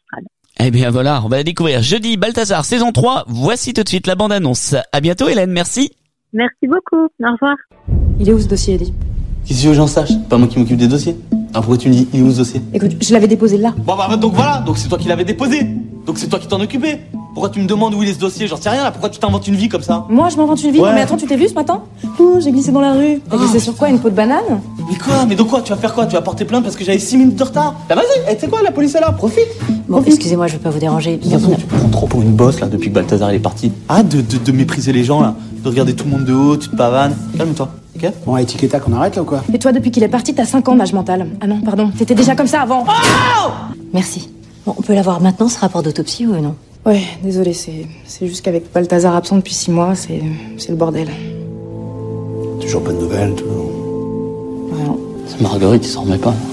Eh bien voilà, on va la découvrir jeudi, Balthazar, saison trois. Voici tout de suite la bande-annonce. À bientôt Hélène, merci. Merci beaucoup, au revoir. Il est où ce dossier, Eddie? Qu'est-ce que tu veux que j'en sache? Pas moi qui m'occupe des dossiers. Ah, pourquoi tu me dis, il est où ce dossier? Écoute, je l'avais déposé là. Bon bah donc voilà, donc c'est toi qui l'avais déposé. Donc c'est toi qui t'en occupais. Pourquoi tu me demandes où il est ce dossier? J'en sais rien là, pourquoi tu t'inventes une vie comme ça? Moi, je m'invente une vie? Ouais. Non mais attends, tu t'es vu ce matin? Oh, j'ai glissé dans la rue. T'as glissé sur quoi? Une peau de banane? Mais quoi? Mais donc quoi? Tu vas faire quoi? Tu vas porter plainte parce que j'avais six minutes de retard? Bah vas-y, eh, tu sais quoi, la police est là, profite. Bon, excusez-moi, je veux pas vous déranger. De toute façon, tu te prends trop pour une bosse là depuis que Balthazar il est parti. Arrête de, de, de mépriser les gens là, de regarder tout le monde de haut, tu te pavanes. Calme-toi, ok? Bon, étiqueta qu'on arrête là ou quoi? Et toi, depuis qu'il est parti, t'as cinq ans d'âge mental. Ah non, pardon, t'étais déjà comme ça avant. Oh Merci. Bon, on peut l'avoir maintenant, ce rapport d'autopsie ou non? Ouais, désolé, c'est c'est juste qu'avec Balthazar absent depuis six mois, c'est c'est le bordel. Toujours pas de nouvelles, toujours. Rien. C'est Marguerite, il s'en remet pas.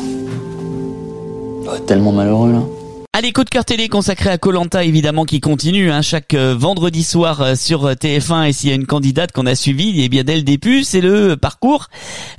Ouais, tellement malheureux là. Allez, coup de cœur télé consacré à Koh-Lanta, évidemment, qui continue hein, chaque euh, vendredi soir euh, sur T F un. Et s'il y a une candidate qu'on a suivie, eh bien dès le début, c'est le parcours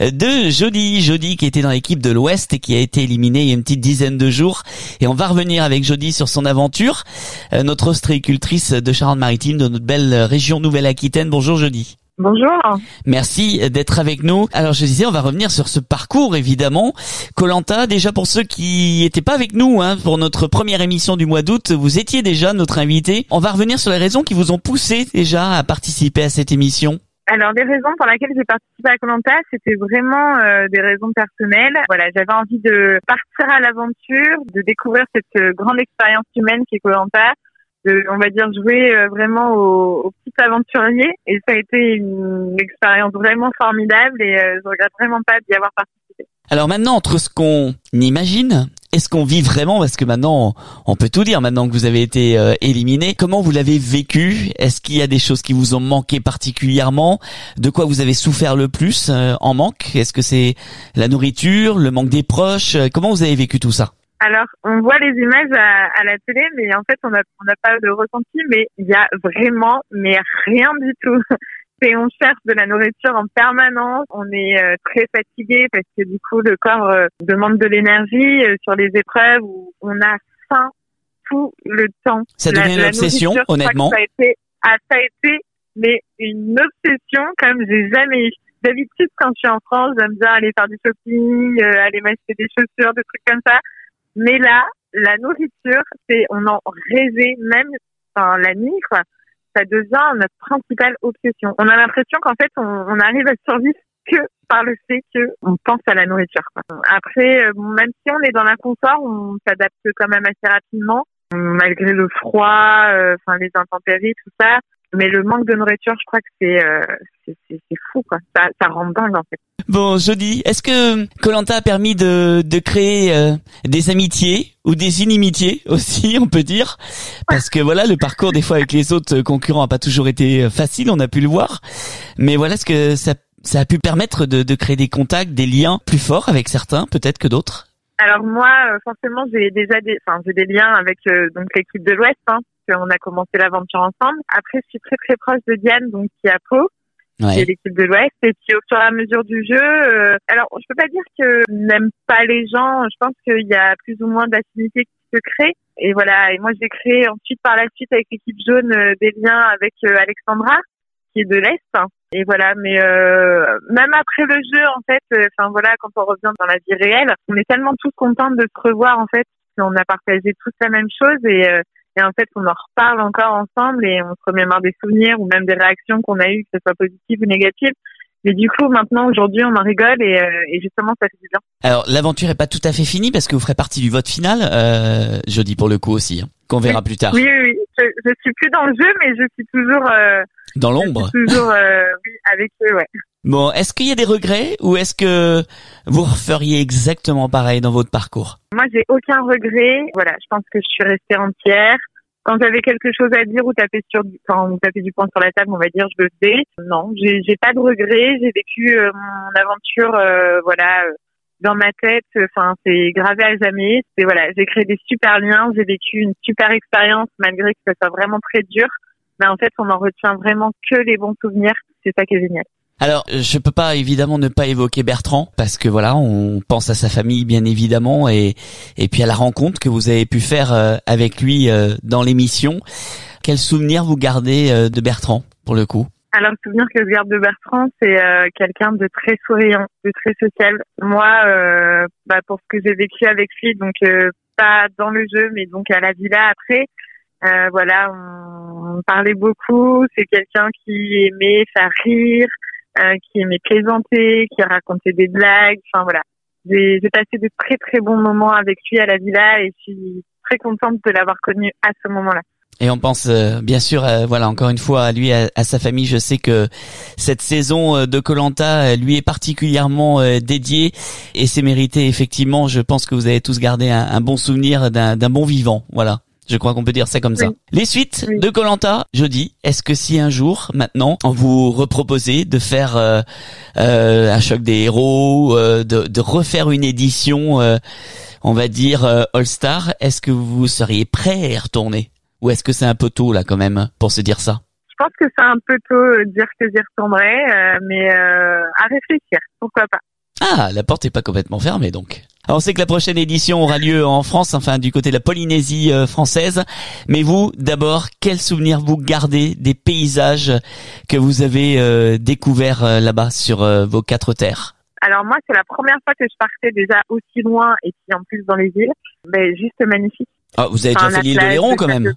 de Jodie. Jodie qui était dans l'équipe de l'Ouest et qui a été éliminée il y a une petite dizaine de jours. Et on va revenir avec Jodie sur son aventure. Euh, notre ostréicultrice de Charente-Maritime, de notre belle région Nouvelle-Aquitaine. Bonjour Jodie. Bonjour. Merci d'être avec nous. Alors je disais, on va revenir sur ce parcours évidemment. Koh-Lanta, déjà pour ceux qui n'étaient pas avec nous hein, pour notre première émission du mois d'août, vous étiez déjà notre invité. On va revenir sur les raisons qui vous ont poussé déjà à participer à cette émission. Alors, les raisons pour lesquelles j'ai participé à Koh-Lanta, c'était vraiment euh, des raisons personnelles. Voilà, j'avais envie de partir à l'aventure, de découvrir cette euh, grande expérience humaine qui est Koh-Lanta. De, on va dire, jouer euh, vraiment au, au petit aventurier. Et ça a été une expérience vraiment formidable et euh, je regrette vraiment pas d'y avoir participé. Alors maintenant, entre ce qu'on imagine et ce qu'on vit vraiment, parce que maintenant, on peut tout dire, maintenant que vous avez été euh, éliminé, comment vous l'avez vécu? Est-ce qu'il y a des choses qui vous ont manqué particulièrement? De quoi vous avez souffert le plus euh, en manque? Est-ce que c'est la nourriture, le manque des proches? Comment vous avez vécu tout ça? Alors, on voit les images à, à la télé, mais en fait, on n'a on n'a pas de ressenti, mais il y a vraiment, mais rien du tout. Et on cherche de la nourriture en permanence, on est euh, très fatigué parce que du coup, le corps euh, demande de l'énergie euh, sur les épreuves où on a faim tout le temps. Ça devient une obsession, honnêtement. Ça a été, ah, ça a été, mais une obsession comme j'ai jamais eu. D'habitude, quand je suis en France, j'aime bien aller faire du shopping, euh, aller m'acheter des chaussures, des trucs comme ça. Mais là, la nourriture, c'est, on en rêvait même, enfin, la nuit, quoi. Ça devient notre principale obsession. On a l'impression qu'en fait, on, on arrive à survivre que par le fait qu'on pense à la nourriture, quoi. Après, euh, même si on est dans l'inconfort, on s'adapte quand même assez rapidement, malgré le froid, euh, enfin, les intempéries, tout ça. Mais le manque de nourriture, je crois que c'est, euh, c'est, c'est, c'est fou, quoi. Ça, ça rend dingue, en fait. Bon, Jodie, est-ce que Koh-Lanta a permis de, de créer euh, des amitiés ou des inimitiés aussi, on peut dire? Parce que voilà, le parcours des fois avec les autres concurrents a pas toujours été facile, on a pu le voir. Mais voilà, est-ce que ça, ça a pu permettre de, de créer des contacts, des liens plus forts avec certains, peut-être que d'autres? Alors moi, forcément, j'ai déjà des, enfin, j'ai des liens avec euh, donc l'équipe de l'Ouest, hein, parce qu'on a commencé l'aventure ensemble. Après, je suis très très proche de Diane, donc qui est à Pau. Ouais. C'est l'équipe de l'Ouest, et puis au fur et à mesure du jeu, euh, alors je peux pas dire que je n'aime pas les gens, je pense qu'il y a plus ou moins d'affinités qui se créent, et voilà, et moi j'ai créé ensuite par la suite avec l'équipe jaune euh, des liens avec euh, Alexandra, qui est de l'Est, hein. Et voilà, mais euh, même après le jeu, en fait, enfin euh, voilà, quand on revient dans la vie réelle, on est tellement tous contents de se revoir, en fait, qu'on a partagé tous la même chose, et euh, Et en fait, on en reparle encore ensemble et on se remémore des souvenirs ou même des réactions qu'on a eues, que ce soit positives ou négatives. Mais du coup, maintenant, aujourd'hui, on en rigole et, euh, et justement, ça fait du bien. Alors, l'aventure est pas tout à fait finie parce que vous ferez partie du vote final, euh, jeudi pour le coup aussi, hein, qu'on verra oui. plus tard. Oui, oui, oui. Je, je suis plus dans le jeu, mais je suis toujours... Euh, dans l'ombre. Je suis toujours, euh, oui, avec eux, ouais. Bon, est-ce qu'il y a des regrets ou est-ce que vous referiez exactement pareil dans votre parcours? Moi, j'ai aucun regret. Voilà, je pense que je suis restée entière. Quand j'avais quelque chose à dire ou taper sur du, quand on tapait du poing sur la table, on va dire, je le faisais. Non, j'ai, j'ai pas de regrets. J'ai vécu euh, mon aventure, euh, voilà, euh, dans ma tête. Enfin, c'est gravé à jamais. C'est voilà, j'ai créé des super liens. J'ai vécu une super expérience malgré que ça soit vraiment très dur. Mais en fait, on en retient vraiment que les bons souvenirs. C'est ça qui est génial. Alors, je peux pas évidemment ne pas évoquer Bertrand parce que voilà, on pense à sa famille bien évidemment et et puis à la rencontre que vous avez pu faire euh, avec lui euh, dans l'émission. Quel souvenir vous gardez euh, de Bertrand pour le coup? Alors, le souvenir que je garde de Bertrand, c'est euh, quelqu'un de très souriant, de très social. Moi, euh, bah, pour ce que j'ai vécu avec lui, donc euh, pas dans le jeu, mais donc à la villa après, euh, voilà, on, on parlait beaucoup. C'est quelqu'un qui aimait faire rire, euh, qui aimait plaisanter, qui racontait des blagues. Enfin voilà, j'ai, j'ai passé de très très bons moments avec lui à la villa et je suis très contente de l'avoir connu à ce moment-là. Et on pense euh, bien sûr, euh, voilà, encore une fois à lui, à, à sa famille. Je sais que cette saison euh, de Koh-Lanta euh, lui est particulièrement euh, dédiée et c'est mérité effectivement. Je pense que vous avez tous gardé un, un bon souvenir d'un, d'un bon vivant. Voilà, je crois qu'on peut dire ça comme oui. ça. Les suites oui. de Koh-Lanta, jeudi. Est-ce que si un jour, maintenant, on vous reproposez de faire euh, euh, un choc des héros, euh, de, de refaire une édition, euh, on va dire euh, All Star, est-ce que vous seriez prêt à y retourner? Ou est-ce que c'est un peu tôt là quand même pour se dire ça? Je pense que c'est un peu tôt de dire que j'y retournerai, euh, mais euh, à réfléchir, pourquoi pas. Ah, la porte est pas complètement fermée donc. Alors on sait que la prochaine édition aura lieu en France, enfin du côté de la Polynésie euh, française. Mais vous, d'abord, quel souvenir vous gardez des paysages que vous avez euh, découverts euh, là-bas sur euh, vos quatre terres? Alors moi, c'est la première fois que je partais déjà aussi loin et puis en plus dans les îles. Mais juste magnifique. Ah, vous avez déjà fait l'île d'Oléron quand même.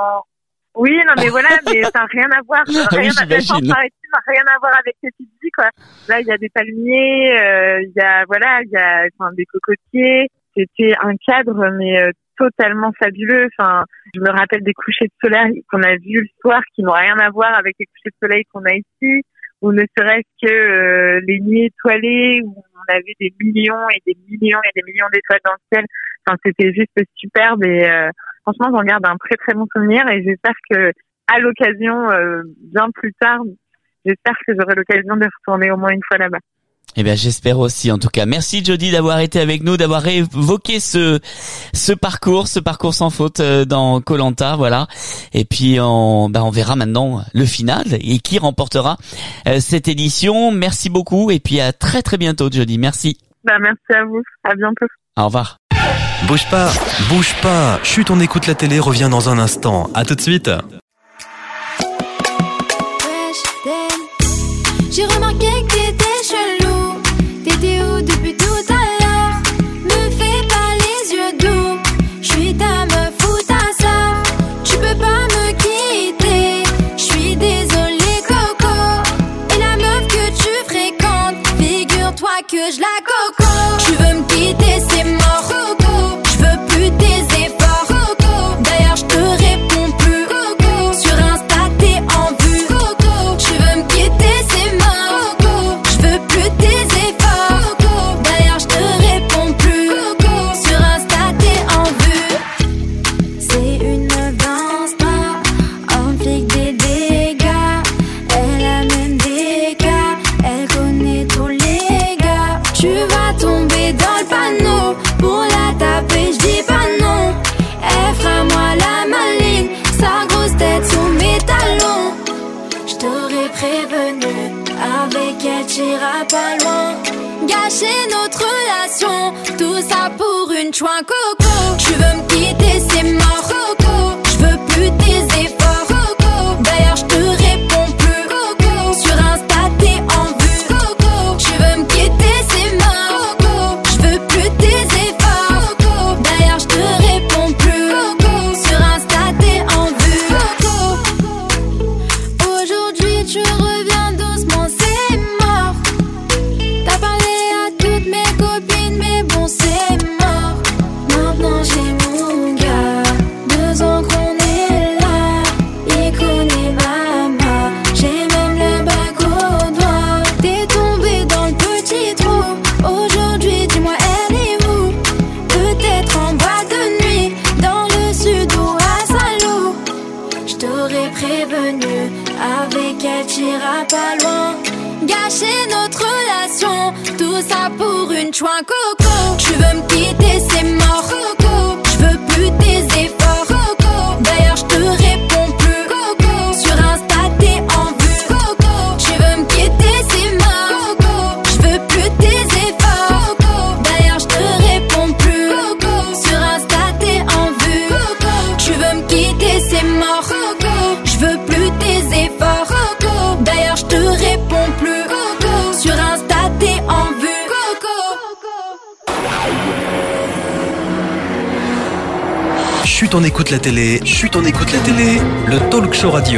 Oui, non mais voilà, mais ça n'a rien à voir. Rien, ah oui, à, j'imagine. n'a rien à voir avec ces petites îles, quoi. Là, il y a des palmiers, euh, il y a voilà, il y a enfin, des cocotiers. C'était un cadre, mais euh, totalement fabuleux. Enfin, je me rappelle des couchers de soleil qu'on a vus le soir, qui n'ont rien à voir avec les couchers de soleil qu'on a ici, ou ne serait-ce que euh, les nuits étoilées où on avait des millions et des millions et des millions d'étoiles dans le ciel. Enfin, c'était juste superbe et euh, franchement, j'en garde un très très bon souvenir et j'espère que à l'occasion, euh, bien plus tard, j'espère que j'aurai l'occasion de retourner au moins une fois là-bas. Eh bien, j'espère aussi. En tout cas, merci Jody d'avoir été avec nous, d'avoir évoqué ce ce parcours, ce parcours sans faute dans Koh-Lanta, voilà. Et puis on ben on verra maintenant le final et qui remportera euh, cette édition. Merci beaucoup et puis à très très bientôt Jody. Merci. Ben merci à vous. À bientôt. Au revoir. Bouge pas, bouge pas. Chut, on écoute la télé, revient dans un instant. À tout de suite. J'ai remarqué que t'étais chelou. T'étais où depuis tout à l'heure? Me fais pas les yeux doux. J'suis ta meuf ou ta sœur. Tu peux pas me quitter. J'suis désolée Coco. Et la meuf que tu fréquentes, figure-toi que je la coco. Tu veux me quitter, c'est mort Coco. J'veux plus tes efforts Coco. D'ailleurs j'te réponds plus Coco. Sur Insta t'es en vue Coco. Tu veux me quitter, c'est mort Coco. J'veux plus tes efforts Coco. D'ailleurs j'te réponds plus Coco. Sur Insta t'es en vue. C'est une meuf d'Insta, en flic des dégâts. Elle a même des cas, elle connaît tous les gars. Tu vas tomber dans le panneau, pour la taper j'dis pas non. Elle fera moi la maline, sa grosse tête sous mes talons. J't'aurais prévenu, avec elle t'iras pas loin. Gâcher notre relation, tout ça pour une chouin Coco. Tu veux me quitter, c'est mort Coco. J'veux plus tes efforts Coco. D'ailleurs j'te réponds plus Coco. Sur Insta t'es en vue Coco. Tu veux me quitter, c'est mort Coco. J'veux plus tes efforts Coco. D'ailleurs j'te réponds plus Coco. Sur Insta t'es en vue Coco. Aujourd'hui tu reviens doucement, c'est mort. T'as parlé à toutes mes copines, mais bon c'est mort. Maintenant j'ai mon gars, deux ans qu'on est là. Il connaît ma main, j'ai même le bac au doigt. T'es tombé dans le petit trou, aujourd'hui dis-moi elle est où? Peut-être en boîte de nuit, dans le sud ou à Salou. J't'aurais prévenu, avec elle t'iras pas loin. Gâcher notre relation, tout ça pour une chouin Coco. Tu veux me quitter, c'est mort Coco. J'veux plus tes efforts Coco. D'ailleurs j'te réponds plus Coco. Sur Insta t'es en vue Coco. Tu veux me quitter, c'est mort Chut, on écoute la télé. Chut, on écoute la télé. Le talk show radio.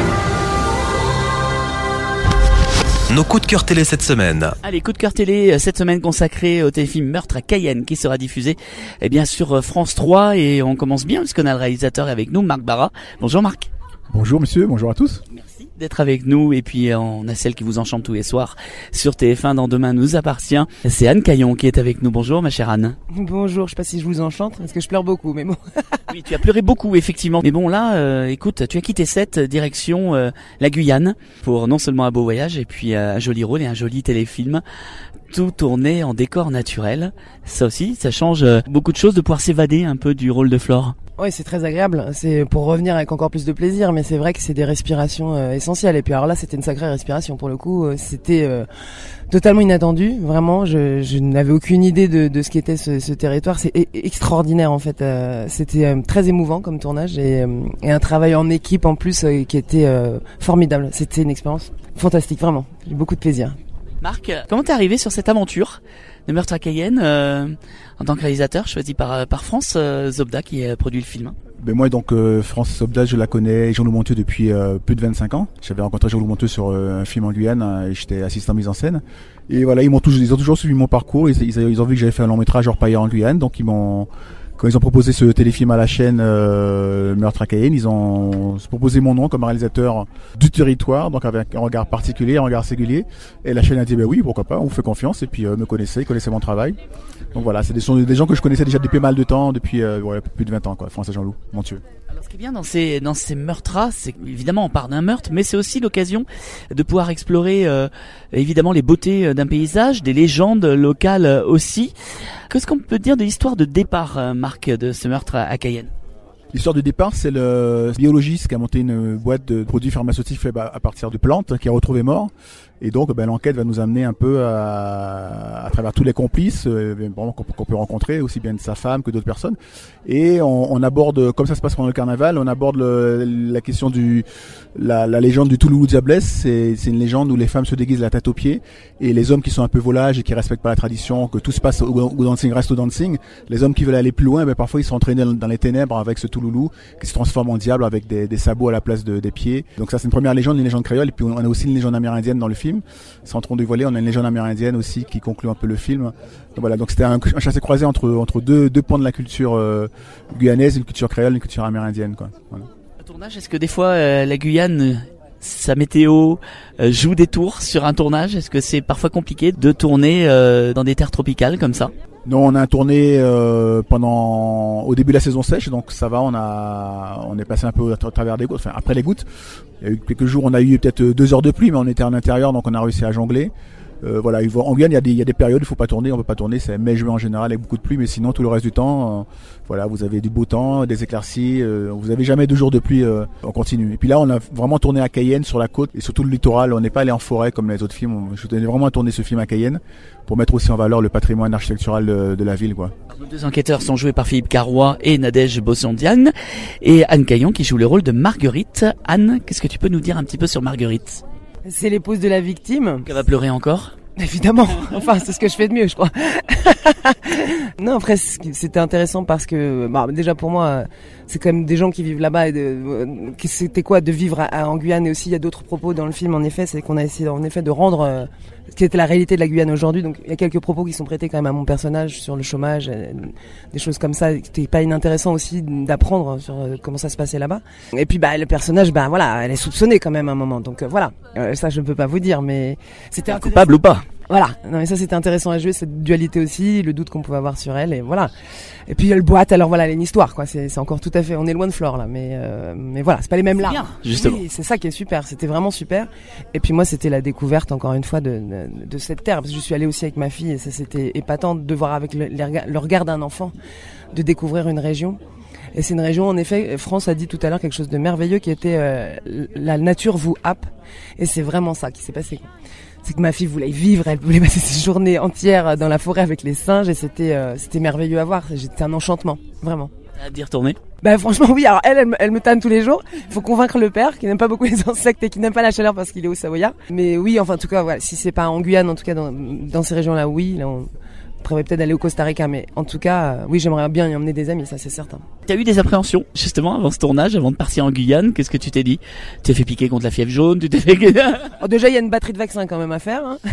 Nos coups de cœur télé cette semaine. Allez, coup de cœur télé cette semaine consacré au téléfilm Meurtre à Cayenne qui sera diffusé eh bien sur France trois et on commence bien puisqu'on a le réalisateur avec nous, Marc Barra. Bonjour Marc. Bonjour monsieur, bonjour à tous. Merci d'être avec nous et puis on a celle qui vous enchante tous les soirs sur T F un dans Demain nous appartient. C'est Anne Caillon qui est avec nous. Bonjour ma chère Anne. Bonjour, je sais pas si je vous enchante parce que je pleure beaucoup mais bon. Oui, tu as pleuré beaucoup effectivement. Mais bon là, euh, écoute, tu as quitté cette direction euh, la Guyane pour non seulement un beau voyage et puis euh, un joli rôle et un joli téléfilm. Tout tourné en décor naturel. Ça aussi, ça change euh, beaucoup de choses de pouvoir s'évader un peu du rôle de Flore. Oui, c'est très agréable. C'est pour revenir avec encore plus de plaisir, mais c'est vrai que c'est des respirations euh, essentielles. Et puis alors là, c'était une sacrée respiration pour le coup. Euh, c'était euh, totalement inattendu. Vraiment, je, je n'avais aucune idée de, de ce qu'était ce, ce territoire. C'est e- extraordinaire en fait. Euh, c'était euh, très émouvant comme tournage et, euh, et un travail en équipe en plus euh, qui était euh, formidable. C'était une expérience fantastique, vraiment. J'ai eu beaucoup de plaisir. Marc, comment t'es arrivé sur cette aventure de Meurtre à Cayenne euh, en tant que réalisateur choisi par par France euh, Zobda qui a produit le film? Ben moi donc euh, France Zobda, je la connais, Jean-Loup Monteux depuis euh, plus de vingt-cinq ans. J'avais rencontré Jean-Loup Monteux sur euh, un film en Guyane hein, et j'étais assistant mise en scène. Et voilà, ils m'ont toujours, ils ont toujours suivi mon parcours. Ils, ils, ils ont vu que j'avais fait un long métrage Orpailleur en Guyane, donc ils m'ont quand ils ont proposé ce téléfilm à la chaîne euh, Meurtre à Cayenne, ils ont proposé mon nom comme réalisateur du territoire, donc avec un regard particulier, un regard singulier. Et la chaîne a dit ben oui, pourquoi pas, on vous fait confiance. Et puis euh, me connaissait, ils connaissaient mon travail. Donc voilà, c'est des, sont des gens que je connaissais déjà depuis pas mal de temps, depuis euh, ouais, plus de vingt ans, quoi. France et Jean-Loup Monteux. Alors ce qui est bien dans ces dans ces meurtres-là, c'est évidemment on part d'un meurtre, mais c'est aussi l'occasion de pouvoir explorer euh, évidemment les beautés d'un paysage, des légendes locales aussi. Qu'est-ce qu'on peut dire de l'histoire de départ, euh, Marc, de ce meurtre à, à Cayenne? L'histoire de départ, c'est le biologiste qui a monté une boîte de produits pharmaceutiques faits à partir de plantes, qui a retrouvé mort. Et donc, ben, l'enquête va nous amener un peu à, à travers tous les complices euh, bon, qu'on, qu'on peut rencontrer, aussi bien de sa femme que d'autres personnes. Et on, on aborde, comme ça se passe pendant le carnaval, on aborde le, la question du la, la légende du Touloulou Diablesse. C'est, c'est une légende où les femmes se déguisent la tête aux pieds et les hommes qui sont un peu volages et qui respectent pas la tradition, que tout se passe au, au dancing reste au dancing. Les hommes qui veulent aller plus loin, ben, parfois ils sont entraînés dans, dans les ténèbres avec ce Touloulou qui se transforme en diable avec des, des sabots à la place de, des pieds. Donc ça c'est une première légende, une légende créole. Et puis on a aussi une légende amérindienne dans le film. Sans trop dévoiler, on a une légende amérindienne aussi qui conclut un peu le film. Donc voilà, donc c'était un, un chassé-croisé entre entre deux deux pans de la culture euh, guyanaise, une culture créole, une culture amérindienne, quoi. Voilà. Un tournage, est-ce que des fois euh, la Guyane, sa météo euh, joue des tours sur un tournage? Est-ce que c'est parfois compliqué de tourner euh, dans des terres tropicales comme ça? Non, on a tourné euh, pendant au début de la saison sèche, donc ça va. On a on est passé un peu à travers des gouttes, enfin après les gouttes. Il y a eu quelques jours, on a eu peut-être deux heures de pluie, mais on était en intérieur, donc on a réussi à jongler. Euh, voilà, en Guyane, il y a des il y a des périodes, il faut pas tourner, on peut pas tourner, c'est mai-juin en général avec beaucoup de pluie, mais sinon tout le reste du temps, euh, voilà, vous avez du beau temps, des éclaircies, euh, vous avez jamais deux jours de pluie euh, en continu. Et puis là, on a vraiment tourné à Cayenne sur la côte et surtout le littoral. On n'est pas allé en forêt comme les autres films. Je tenais vraiment à tourner ce film à Cayenne pour mettre aussi en valeur le patrimoine architectural de, de la ville, quoi. Nos deux enquêteurs sont joués par Philippe Carrois et Nadège Bossondiane et Anne Caillon qui joue le rôle de Marguerite. Anne, qu'est-ce que tu peux nous dire un petit peu sur Marguerite? C'est l'épouse de la victime. Qu'elle va pleurer encore? Évidemment, enfin c'est ce que je fais de mieux, je crois. Non, après c'était intéressant parce que bah, déjà pour moi c'est quand même des gens qui vivent là-bas et de, c'était quoi de vivre à, à, en Guyane. Et aussi il y a d'autres propos dans le film, en effet, c'est qu'on a essayé en effet de rendre euh, ce qui était la réalité de la Guyane aujourd'hui. Donc il y a quelques propos qui sont prêtés quand même à mon personnage sur le chômage, euh, des choses comme ça. C'était pas inintéressant aussi d'apprendre sur euh, comment ça se passait là-bas. Et puis bah le personnage, bah voilà, elle est soupçonnée quand même à un moment. Donc euh, voilà, euh, ça je ne peux pas vous dire, mais c'était coupable ou pas. Voilà, non mais ça c'était intéressant à jouer, cette dualité aussi, le doute qu'on pouvait avoir sur elle, et voilà. Et puis elle boite, alors voilà, elle a une histoire, quoi. C'est, c'est encore tout à fait, on est loin de Flore là, mais euh, mais voilà, c'est pas les mêmes larmes. Bien, justement. Oui, c'est ça qui est super, c'était vraiment super. Et puis moi c'était la découverte encore une fois de de, de cette terre, parce que je suis allée aussi avec ma fille et ça c'était épatant de voir avec le, le regard d'un enfant, de découvrir une région. Et c'est une région, en effet, France a dit tout à l'heure quelque chose de merveilleux qui était euh, la nature vous happe, et c'est vraiment ça qui s'est passé, quoi. C'est que ma fille voulait vivre, elle voulait passer ses journées entières dans la forêt avec les singes et c'était euh, c'était merveilleux à voir. C'était un enchantement, vraiment. À d'y retourner? Bah franchement oui. Alors elle, elle, me, elle me tanne tous les jours. Il faut convaincre le père qui n'aime pas beaucoup les insectes et qui n'aime pas la chaleur parce qu'il est au Savoyard. Mais oui, enfin en tout cas, voilà, si c'est pas en Guyane, en tout cas dans, dans ces régions-là, oui. Là, on, prévois peut-être d'aller au Costa Rica, mais en tout cas, euh, oui, j'aimerais bien y emmener des amis, ça c'est certain. T'as eu des appréhensions, justement, avant ce tournage, avant de partir en Guyane? Qu'est-ce que tu t'es dit? Tu t'es fait piquer contre la fièvre jaune? Tu t'es fait... oh, déjà, il y a une batterie de vaccins quand même à faire, hein.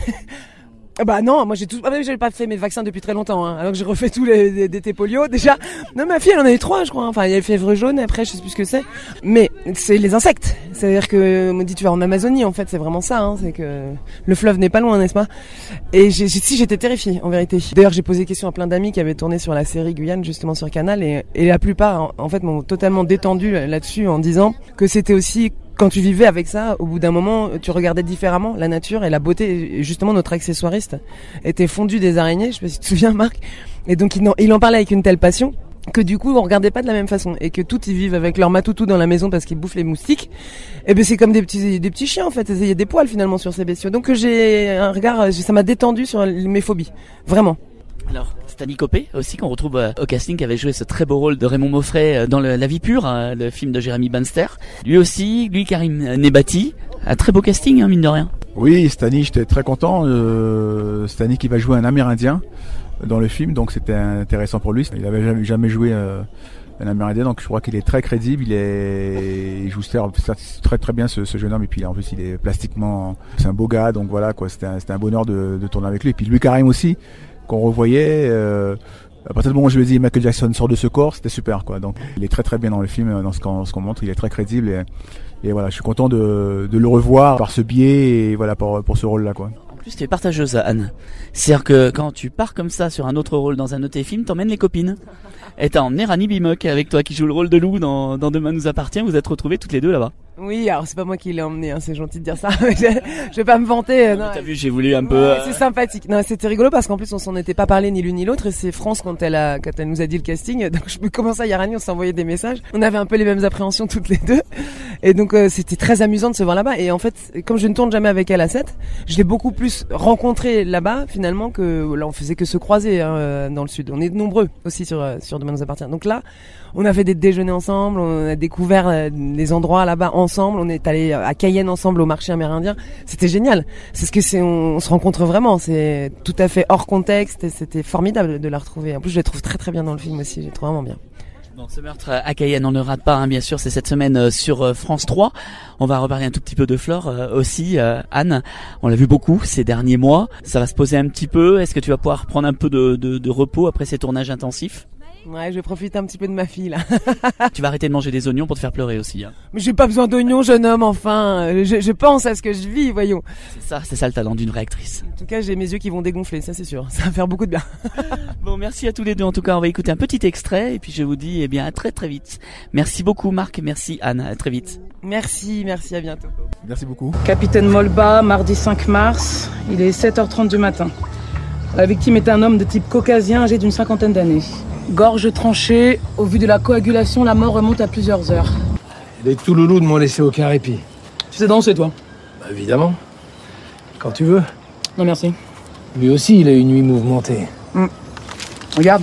Bah non, moi j'ai tout, ah, j'ai pas fait mes vaccins depuis très longtemps, hein, alors que j'ai refait tous les D T polio déjà. Non, ma fille elle en a eu trois, je crois. Enfin, il y a la fièvre jaune, et après je sais plus ce que c'est. Mais c'est les insectes. C'est-à-dire que on me dit tu vas en Amazonie, en fait c'est vraiment ça. Hein, c'est que le fleuve n'est pas loin, n'est-ce pas? Et j'ai, si j'étais terrifiée en vérité. D'ailleurs j'ai posé question à plein d'amis qui avaient tourné sur la série Guyane justement sur Canal, et, et la plupart en, en fait m'ont totalement détendu là-dessus en disant que c'était aussi quand tu vivais avec ça, au bout d'un moment, tu regardais différemment la nature et la beauté. Et justement, notre accessoiriste était fondu des araignées, je sais pas si tu te souviens, Marc. Et donc, il en, il en parlait avec une telle passion que du coup, on regardait pas de la même façon. Et que tous, ils vivent avec leur matoutou dans la maison parce qu'ils bouffent les moustiques. Et ben, c'est comme des petits, des petits chiens, en fait. Il y a des poils, finalement, sur ces bestiaux. Donc, j'ai un regard, ça m'a détendu sur mes phobies. Vraiment. Alors, Stanley Copé aussi, qu'on retrouve euh, au casting, qui avait joué ce très beau rôle de Raymond Moffret euh, dans le, La vie pure, hein, le film de Jérémy Banster. Lui aussi, lui Karim Nebati, un très beau casting, hein, mine de rien. Oui, Stanley, j'étais très content. Euh, Stanley qui va jouer un Amérindien dans le film, donc c'était intéressant pour lui. Il avait jamais, jamais joué euh, un Amérindien, donc je crois qu'il est très crédible. Il est, il joue très très bien ce, ce jeune homme, et puis en plus il est plastiquement, c'est un beau gars, donc voilà quoi. C'était un, c'était un bonheur de, de tourner avec lui. Et puis lui Karim aussi, qu'on revoyait. Euh, à partir du moment où je lui ai dit Michael Jackson sort de ce corps, c'était super quoi. Donc il est très très bien dans le film, dans ce qu'on, ce qu'on montre, il est très crédible et, et voilà, je suis content de, de le revoir par ce biais et voilà pour, pour ce rôle-là quoi. En plus tu es partageuse, Anne. C'est-à-dire que quand tu pars comme ça sur un autre rôle dans un autre film, t'emmènes les copines. Et t'as emmené Rani Bimock avec toi qui joue le rôle de Lou dans, dans Demain nous appartient. Vous êtes retrouvés toutes les deux là-bas. Oui, alors c'est pas moi qui l'ai emmené, hein, c'est gentil de dire ça. je, je vais pas me vanter. Euh, non, t'as vu, j'ai voulu un peu. Ouais, c'est sympathique. Non, c'était rigolo parce qu'en plus on s'en était pas parlé ni l'une ni l'autre. Et c'est France quand elle a, quand elle nous a dit le casting. Donc je me commençais à Yarani, on s'est envoyé des messages. On avait un peu les mêmes appréhensions toutes les deux. Et donc euh, c'était très amusant de se voir là-bas. Et en fait, comme je ne tourne jamais avec elle à sept, je l'ai beaucoup plus rencontré là-bas finalement que là on faisait que se croiser hein, dans le sud. On est nombreux aussi sur sur Demain nous appartient. Donc là, on a fait des déjeuners ensemble, on a découvert euh, des endroits là-bas ensemble, on est allé à Cayenne ensemble au marché amérindien. C'était génial. C'est ce que c'est, on, on se rencontre vraiment. C'est tout à fait hors contexte et c'était formidable de la retrouver. En plus, je la trouve très très bien dans le film aussi. J'ai trouvé vraiment bien. Bon, ce meurtre à Cayenne, on ne rate pas, hein, bien sûr, c'est cette semaine sur France trois. On va reparler un tout petit peu de Flore euh, aussi, euh, Anne. On l'a vu beaucoup ces derniers mois. Ça va se poser un petit peu. Est-ce que tu vas pouvoir prendre un peu de, de, de repos après ces tournages intensifs? Ouais, je vais profiter un petit peu de ma fille là. Tu vas arrêter de manger des oignons pour te faire pleurer aussi. Hein. Mais j'ai pas besoin d'oignons, jeune homme, enfin. Je, je pense à ce que je vis, voyons. C'est ça, c'est ça le talent d'une réactrice. En tout cas, j'ai mes yeux qui vont dégonfler, ça c'est sûr. Ça va faire beaucoup de bien. Bon, merci à tous les deux. En tout cas, on va écouter un petit extrait et puis je vous dis, eh bien, à très très vite. Merci beaucoup, Marc. Merci, Anne. À très vite. Merci, merci, à bientôt. Merci beaucoup. Capitaine Molba, mardi cinq mars. Il est sept heures trente du matin. La victime est un homme de type caucasien âgé d'une cinquantaine d'années. Gorge tranchée, au vu de la coagulation, la mort remonte à plusieurs heures. Les Touloulous ne m'ont laissé aucun répit. Tu sais danser, toi? Bah, évidemment. Quand tu veux. Non, merci. Lui aussi, il a une nuit mouvementée. Mmh. Regarde.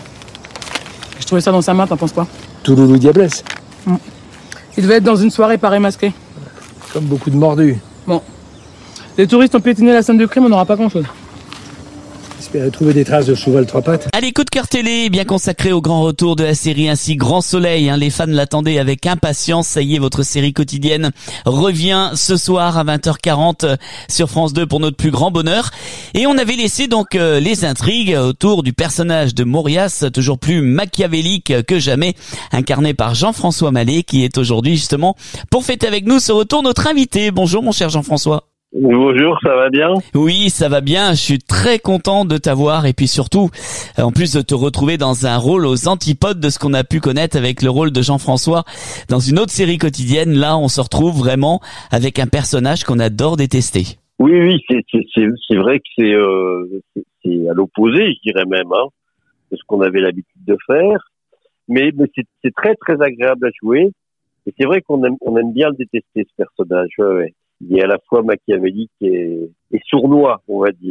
Je trouvais ça dans sa main, t'en penses quoi? Touloulou diablesse. Mmh. Il devait être dans une soirée parée masquée. Comme beaucoup de mordus. Bon. Les touristes ont piétiné la scène du crime, on n'aura pas grand-chose. J'espérais trouver des traces de cheval trois pattes. Allez, coup de cœur télé, bien consacré au grand retour de la série ainsi Grand Soleil. Hein, les fans l'attendaient avec impatience. Ça y est, votre série quotidienne revient ce soir à vingt heures quarante sur France deux pour notre plus grand bonheur. Et on avait laissé donc euh, les intrigues autour du personnage de Mauriace, toujours plus machiavélique que jamais, incarné par Jean-François Mallet, qui est aujourd'hui justement pour fêter avec nous ce retour notre invité. Bonjour mon cher Jean-François. Bonjour, ça va bien? Oui, ça va bien. Je suis très content de t'avoir et puis surtout, en plus de te retrouver dans un rôle aux antipodes de ce qu'on a pu connaître avec le rôle de Jean-François dans une autre série quotidienne. Là, on se retrouve vraiment avec un personnage qu'on adore détester. Oui, oui, c'est c'est c'est, c'est vrai que c'est, euh, c'est c'est à l'opposé, je dirais même, hein, de ce qu'on avait l'habitude de faire. Mais mais c'est c'est très très agréable à jouer. Et c'est vrai qu'on aime on aime bien le détester ce personnage. Ouais, ouais. Il est à la fois machiavélique et, et sournois, on va dire.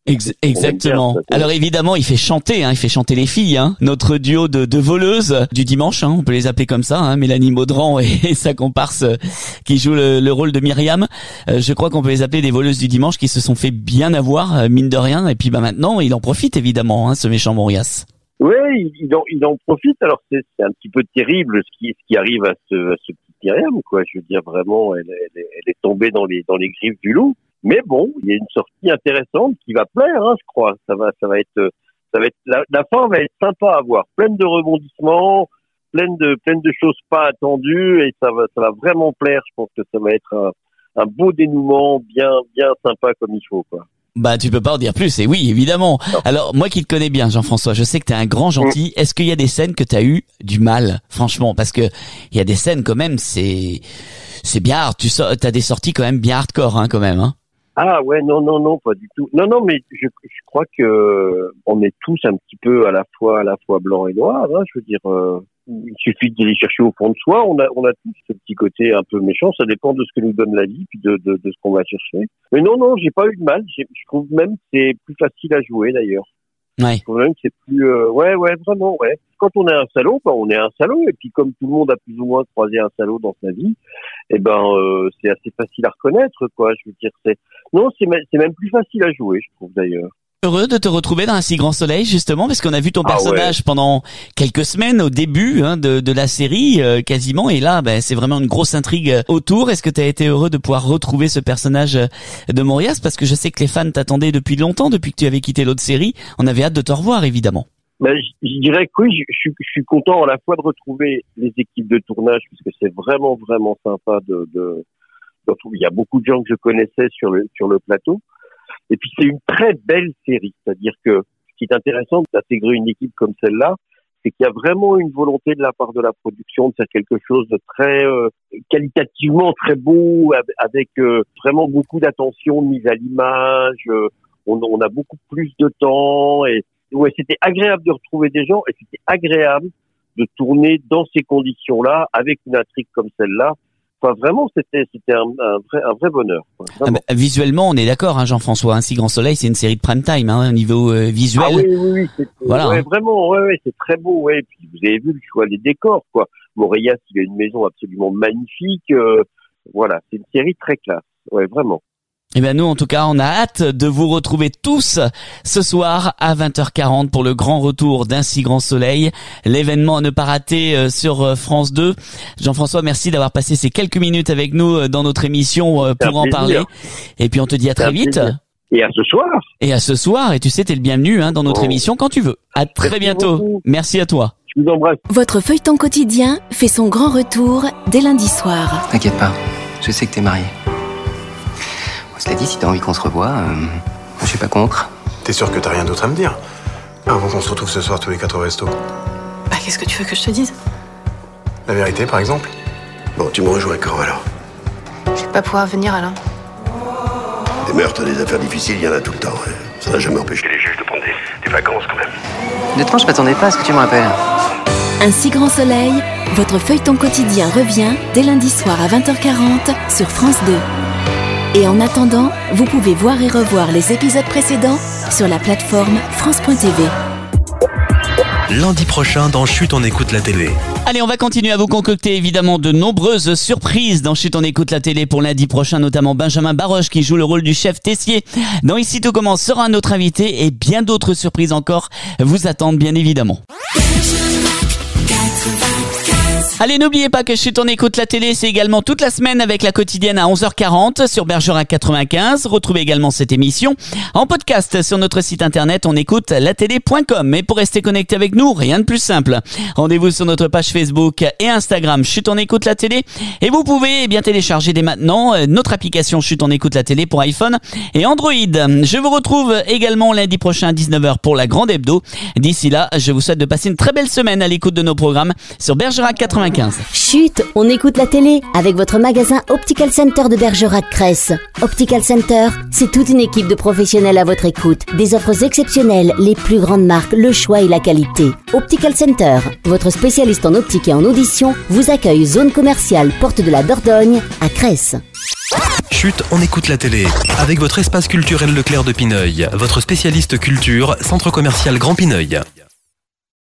Ex- exactement. Bien, Alors évidemment, il fait chanter, hein, il fait chanter les filles. Hein. Notre duo de, de voleuses du dimanche, hein, on peut les appeler comme ça, hein, Mélanie Maudran et, et sa comparse euh, qui joue le, le rôle de Myriam. Euh, je crois qu'on peut les appeler des voleuses du dimanche qui se sont fait bien avoir, euh, mine de rien. Et puis bah maintenant, il en profite évidemment, hein, ce méchant Mauriace. Oui, il, il, en, il en profite. Alors c'est, c'est un petit peu terrible ce qui, ce qui arrive à ce, à ce petit Myriam, quoi. Je veux dire vraiment, elle, elle, elle est tombée dans les, dans les griffes du loup. Mais bon, il y a une sortie intéressante qui va plaire, hein, je crois. Ça va, ça va être, ça va être, la, la fin va être sympa à voir, pleine de rebondissements, pleine de, pleine de choses pas attendues, et ça va, ça va vraiment plaire. Je pense que ça va être un, un beau dénouement, bien, bien sympa comme il faut, quoi. Bah, tu peux pas en dire plus, et oui, évidemment. Non. Alors, moi qui te connais bien, Jean-François, je sais que t'es un grand gentil. Mmh. Est-ce qu'il y a des scènes que t'as eu du mal, franchement? Parce que il y a des scènes quand même, c'est, c'est bien hard. Tu so- t'as des sorties quand même bien hardcore, hein, quand même, hein. Ah ouais, non, non, non, pas du tout. Non, non, mais je, je crois que on est tous un petit peu à la fois, à la fois blanc et noir. Hein, je veux dire, euh, il suffit de les chercher au fond de soi. On a, on a tous ce petit côté un peu méchant. Ça dépend de ce que nous donne la vie, puis de, de, de ce qu'on va chercher. Mais non, non, j'ai pas eu de mal. J'ai, je trouve même que c'est plus facile à jouer d'ailleurs. Ouais. Je trouve même que c'est plus, euh, ouais, ouais, vraiment, ouais. Quand on est un salaud, ben on est un salaud. Et puis comme tout le monde a plus ou moins croisé un salaud dans sa vie, eh ben euh, c'est assez facile à reconnaître, quoi. Je veux dire, c'est non, c'est, c'est même plus facile à jouer, je trouve d'ailleurs. Heureux de te retrouver dans Un si grand soleil, justement, parce qu'on a vu ton ah personnage ouais. pendant quelques semaines au début hein, de, de la série, euh, quasiment, et là, ben, c'est vraiment une grosse intrigue autour. Est-ce que tu as été heureux de pouvoir retrouver ce personnage de Mauriace? Parce que je sais que les fans t'attendaient depuis longtemps, depuis que tu avais quitté l'autre série. On avait hâte de te revoir, évidemment. Ben, je, je dirais que oui, je, je, je suis content à la fois de retrouver les équipes de tournage, puisque c'est vraiment, vraiment sympa de, de, de retrouver. Il y a beaucoup de gens que je connaissais sur le, sur le plateau. Et puis c'est une très belle série, c'est-à-dire que ce qui est intéressant d'intégrer une équipe comme celle-là, c'est qu'il y a vraiment une volonté de la part de la production de faire quelque chose de très euh, qualitativement très beau, avec euh, vraiment beaucoup d'attention de mise à l'image. Euh, on, on a beaucoup plus de temps et ouais, c'était agréable de retrouver des gens et c'était agréable de tourner dans ces conditions-là avec une intrigue comme celle-là. Enfin, vraiment, c'était, c'était un, un vrai, un vrai bonheur. Ah bah, visuellement, on est d'accord, hein, Jean-François. Un si grand soleil, c'est une série de prime time, hein, au niveau euh, visuel. Ah oui, oui, oui. C'est, voilà. Ouais, vraiment, ouais, ouais, c'est très beau, ouais. Et puis, vous avez vu le choix des décors, quoi. Mauriace, il a une maison absolument magnifique. Euh, voilà, c'est une série très classe. Ouais, vraiment. Eh bien, nous, en tout cas, on a hâte de vous retrouver tous ce soir à vingt heures quarante pour le grand retour d'Un si grand soleil. L'événement à ne pas rater sur France deux. Jean-François, merci d'avoir passé ces quelques minutes avec nous dans notre émission pour en parler. Et puis, on te dit à très vite. Et à ce soir. Et à ce soir. Et tu sais, t'es le bienvenu hein, dans notre oh. émission quand tu veux. À très merci bientôt. Beaucoup. Merci à toi. Je vous embrasse. Votre feuilleton quotidien fait son grand retour dès lundi soir. T'inquiète pas, je sais que t'es marié. Cela dit, si t'as envie qu'on se revoie, euh, je suis pas contre. T'es sûr que t'as rien d'autre à me dire? Avant qu'on se retrouve ce soir tous les quatre au resto. Bah, qu'est-ce que tu veux que je te dise? La vérité, par exemple? Bon, tu me rejoins quand, alors? Je vais pas pouvoir venir, Alain. Des meurtres, des affaires difficiles, il y en a tout le temps. Ouais. Ça n'a jamais empêché les juges de prendre des, des vacances, quand même. Honnêtement, je m'attendais pas à ce que tu me rappelles. Un si grand soleil, votre feuilleton quotidien revient dès lundi soir à vingt heures quarante sur France deux. Et en attendant, vous pouvez voir et revoir les épisodes précédents sur la plateforme France point T V. Lundi prochain, dans Chut, on écoute la télé. Allez, on va continuer à vous concocter évidemment de nombreuses surprises dans Chut, on écoute la télé pour lundi prochain, notamment Benjamin Baroche qui joue le rôle du chef Tessier. Dans Ici tout commence sera notre invité et bien d'autres surprises encore vous attendent bien évidemment. Allez, n'oubliez pas que Chut, on écoute la télé, c'est également toute la semaine avec la quotidienne à onze heures quarante sur Bergerac quatre-vingt-quinze. Retrouvez également cette émission en podcast sur notre site internet on écoute la télé point com. Et pour rester connecté avec nous, rien de plus simple. Rendez-vous sur notre page Facebook et Instagram Chut, on écoute la télé. Et vous pouvez eh bien télécharger dès maintenant notre application Chut, on écoute la télé pour iPhone et Android. Je vous retrouve également lundi prochain à dix-neuf heures pour la grande hebdo. D'ici là, je vous souhaite de passer une très belle semaine à l'écoute de nos programmes sur Bergerac quatre-vingt-quinze. Chut, on écoute la télé avec votre magasin Optical Center de Bergerac-Cresse. Optical Center, c'est toute une équipe de professionnels à votre écoute. Des offres exceptionnelles, les plus grandes marques, le choix et la qualité. Optical Center, votre spécialiste en optique et en audition, vous accueille zone commerciale Porte de la Dordogne à Cresse. Chut. Chut, on écoute la télé. Avec votre espace culturel Leclerc de Pineuil, votre spécialiste culture, centre commercial Grand Pineuil.